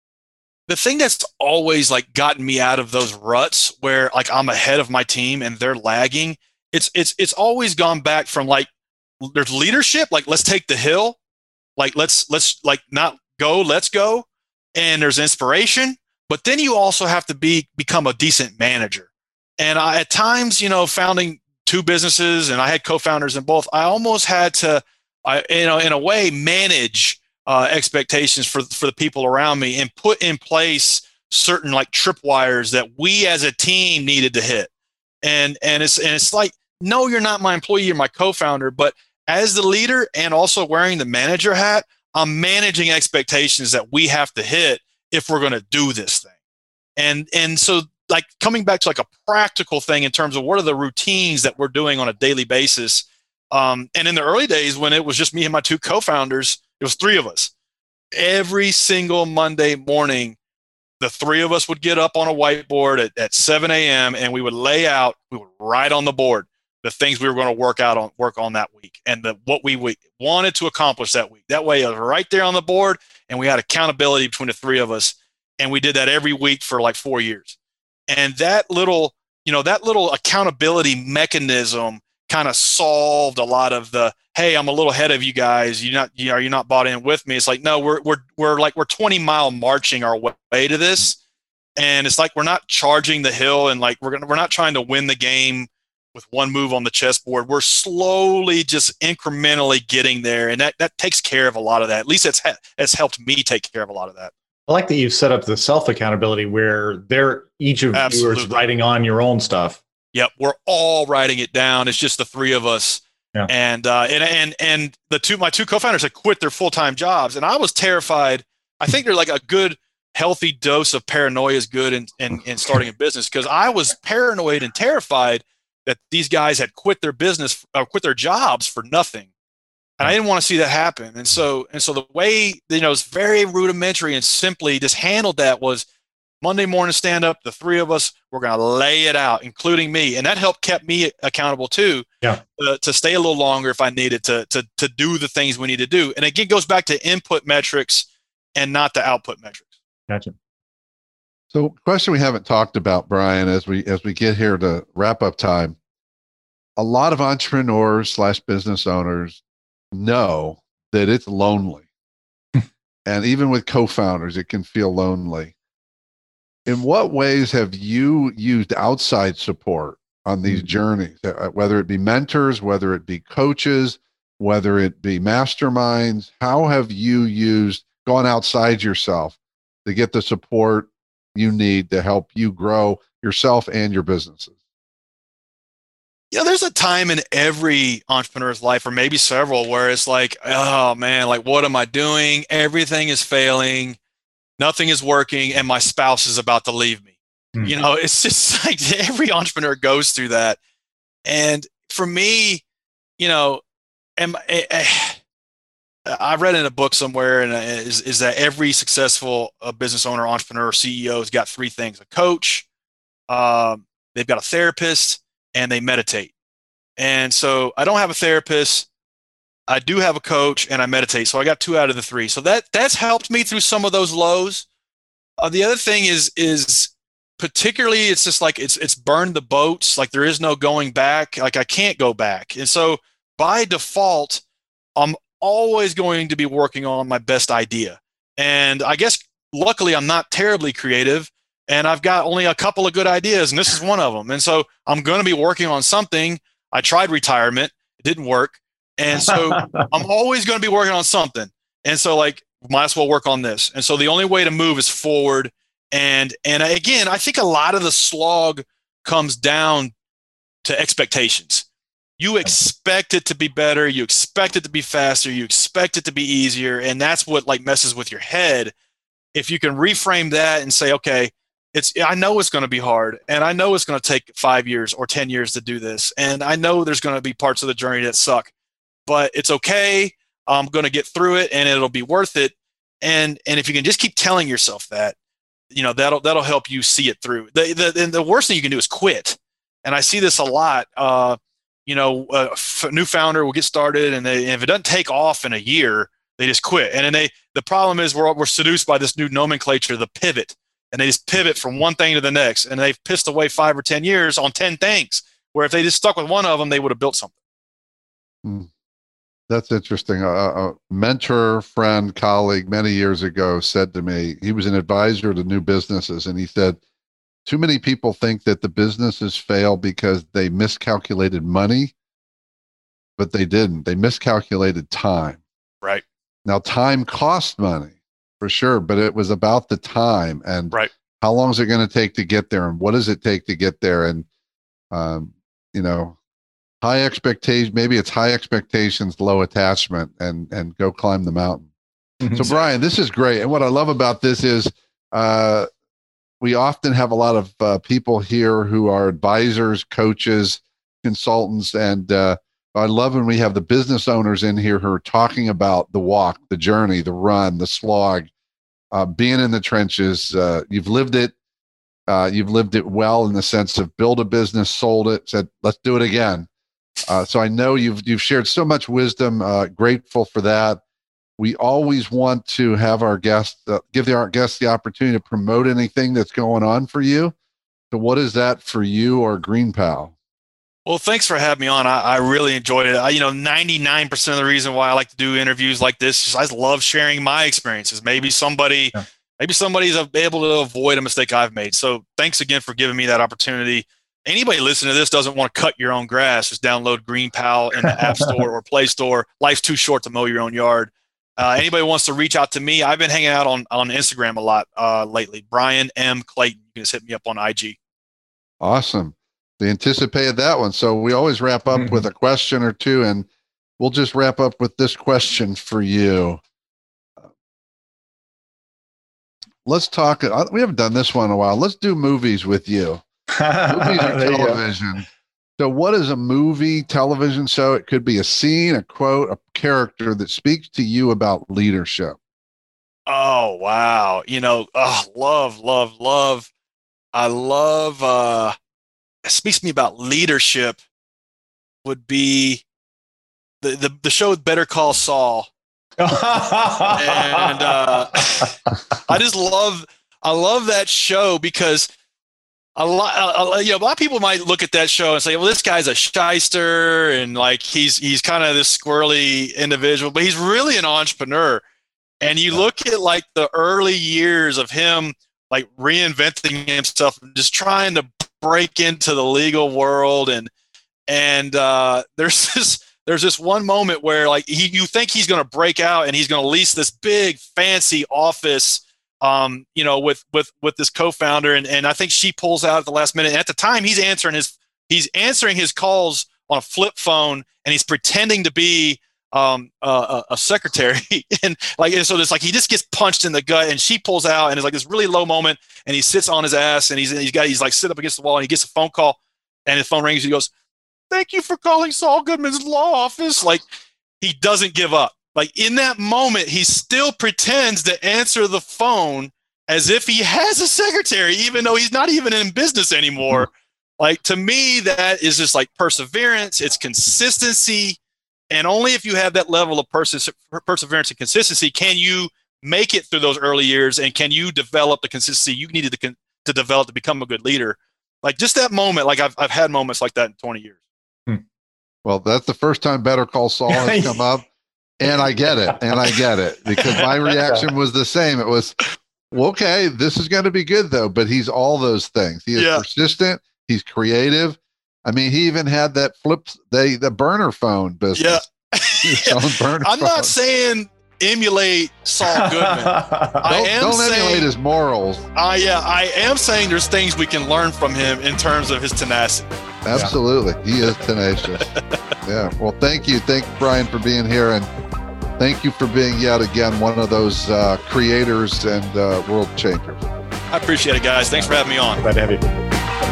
like gotten me out of those ruts where like I'm ahead of my team and they're lagging, it's always gone back from like, there's leadership, like let's take the hill, like let's like not go, let's go. And there's inspiration, but then you also have to become a decent manager. And I, at times, founding two businesses, and I had co-founders in both, I almost had to, in a way, manage expectations for the people around me, and put in place certain like tripwires that we as a team needed to hit. And it's like, no, you're not my employee, you're my co-founder, but as the leader and also wearing the manager hat, I'm managing expectations that we have to hit if we're going to do this thing. And so like coming back to like a practical thing in terms of what are the routines that we're doing on a daily basis. And in the early days when it was just me and my two co-founders, it was three of us. Every single Monday morning, the three of us would get up on a whiteboard at 7 a.m. and we would write on the board the things we were going to work on that week and what we wanted to accomplish that week. That way it was right there on the board and we had accountability between the three of us. And we did that every week for like 4 years. And that little accountability mechanism kind of solved a lot of the, hey, I'm a little ahead of you guys. You're not bought in with me. It's like, no, we're 20-mile marching our way to this. And it's like, we're not charging the hill and like, we're not trying to win the game with one move on the chessboard. We're slowly just incrementally getting there. And that takes care of a lot of that. At least it's helped me take care of a lot of that. I like that you've set up the self-accountability where each of you is writing on your own stuff. Yep. We're all writing it down. It's just the three of us. Yeah. And my two co-founders had quit their full-time jobs, and I was terrified. I think they're like a good, healthy dose of paranoia is good in starting a business, because I was paranoid and terrified that these guys had quit their business, quit their jobs for nothing, and I didn't want to see that happen. And so the way it's very rudimentary and simply just handled that was Monday morning stand up. The three of us were going to lay it out, including me, and that helped kept me accountable too. Yeah. To stay a little longer if I needed to do the things we need to do. And again, it goes back to input metrics and not the output metrics. Gotcha. So, question we haven't talked about, Brian, as we get here to wrap up time. A lot of entrepreneurs / business owners know that it's lonely, and even with co-founders, it can feel lonely. In what ways have you used outside support on these journeys, whether it be mentors, whether it be coaches, whether it be masterminds? How have you gone outside yourself to get the support you need to help you grow yourself and your businesses? There's a time in every entrepreneur's life, or maybe several, where it's like, oh man, like what am I doing? Everything is failing. Nothing is working, and my spouse is about to leave me. It's just like every entrepreneur goes through that. And for me, I read in a book somewhere, and is that every successful business owner, entrepreneur, CEO has got three things: a coach, they've got a therapist, and they meditate. And so I don't have a therapist. I do have a coach, and I meditate. So I got 2 out of the 3. So that's helped me through some of those lows. The other thing is particularly, it's just like it's burned the boats. Like there is no going back. Like I can't go back. And so by default, I'm always going to be working on my best idea. And I guess luckily I'm not terribly creative, and I've got only a couple of good ideas, and this is one of them. And so I'm going to be working on something. I tried retirement. It didn't work. And so I'm always going to be working on something. And so like, might as well work on this. And so the only way to move is forward. And again, I think a lot of the slog comes down to expectations. You expect it to be better. You expect it to be faster. You expect it to be easier. And that's what like messes with your head. If you can reframe that and say, okay, I know it's going to be hard, and I know it's going to take 5 years or 10 years to do this. And I know there's going to be parts of the journey that suck, but it's okay. I'm going to get through it, and it'll be worth it. And if you can just keep telling yourself that, that'll help you see it through. The worst thing you can do is quit. And I see this a lot. A new founder will get started, and if it doesn't take off in a year, they just quit. And then the problem is we're seduced by this new nomenclature, the pivot. And they just pivot from one thing to the next. And they've pissed away 5 or 10 years on 10 things, where if they just stuck with one of them, they would have built something. That's interesting. A mentor, friend, colleague many years ago said to me, he was an advisor to new businesses, and he said, too many people think that the businesses fail because they miscalculated money, but they didn't. They miscalculated time. Right. Now, time costs money for sure, but it was about the time and Right. how long is it going to take to get there, and what does it take to get there? And high expectation. Maybe it's high expectations, low attachment, and go climb the mountain. Mm-hmm. So, Brian, this is great. And what I love about this is we often have a lot of people here who are advisors, coaches, consultants. And I love when we have the business owners in here who are talking about the walk, the journey, the run, the slog, being in the trenches. You've lived it. You've lived it well in the sense of build a business, sold it, said, let's do it again. So I know you've shared so much wisdom. Grateful for that. We always want to have our guests give our guests the opportunity to promote anything that's going on for you. So what is that for you or GreenPal? Well, thanks for having me on. I really enjoyed it. 99% of the reason why I like to do interviews like this is I love sharing my experiences. Maybe somebody's able to avoid a mistake I've made. So thanks again for giving me that opportunity. Anybody listening to this doesn't want to cut your own grass, just download GreenPal in the App Store or Play Store. Life's too short to mow your own yard. Anybody wants to reach out to me, I've been hanging out on Instagram a lot lately. Brian M. Clayton. You can just hit me up on IG. Awesome. They anticipated that one. So we always wrap up with a question or two, and we'll just wrap up with this question for you. Let's talk. We haven't done this one in a while. Let's do movies with you. Movies or television. So what is a movie, television show? It could be a scene, a quote, a character that speaks to you about leadership. Oh, wow. Love. I love, it speaks to me about leadership would be the show Better Call Saul. And I love that show because a lot of people might look at that show and say, well, this guy's a shyster and like he's kind of this squirrely individual, but he's really an entrepreneur. And you look at like the early years of him like reinventing himself and just trying to break into the legal world, and there's this one moment where like you think he's going to break out and he's going to lease this big fancy office with this co-founder, and I think she pulls out at the last minute. And at the time, he's answering his calls on a flip phone, and he's pretending to be a secretary, and so it's like he just gets punched in the gut, and she pulls out, and it's like this really low moment, and he sits on his ass, and he's like sit up against the wall, and he gets a phone call, and his phone rings. He goes, "Thank you for calling Saul Goodman's law office." Like he doesn't give up. Like in that moment, he still pretends to answer the phone as if he has a secretary, even though he's not even in business anymore. Like to me, that is just like perseverance. It's consistency. And only if you have that level of perseverance and consistency can you make it through those early years, and can you develop the consistency you needed to develop to become a good leader. Like just that moment, like I've had moments like that in 20 years. Well, that's the first time Better Call Saul has come up. And I get it. Because my reaction was the same. It was, well, okay, this is going to be good though. But he's all those things. He is persistent. He's creative. I mean, he even had that the burner phone business. Yeah. I'm not saying emulate Saul Goodman. Don't emulate his morals. I am saying there's things we can learn from him in terms of his tenacity. Absolutely. He is tenacious. Yeah. Well, thank you. Thank Brian for being here. And thank you for being yet again one of those creators and world changers. I appreciate it, guys. Thanks for having me on. Glad to have you.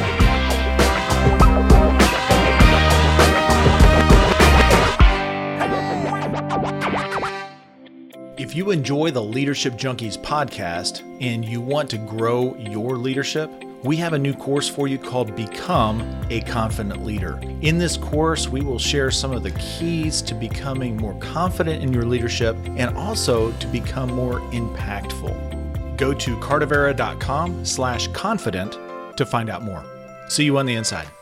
If you enjoy the Leadership Junkies podcast and you want to grow your leadership, we have a new course for you called Become a Confident Leader. In this course, we will share some of the keys to becoming more confident in your leadership and also to become more impactful. Go to cardavera.com/confident to find out more. See you on the inside.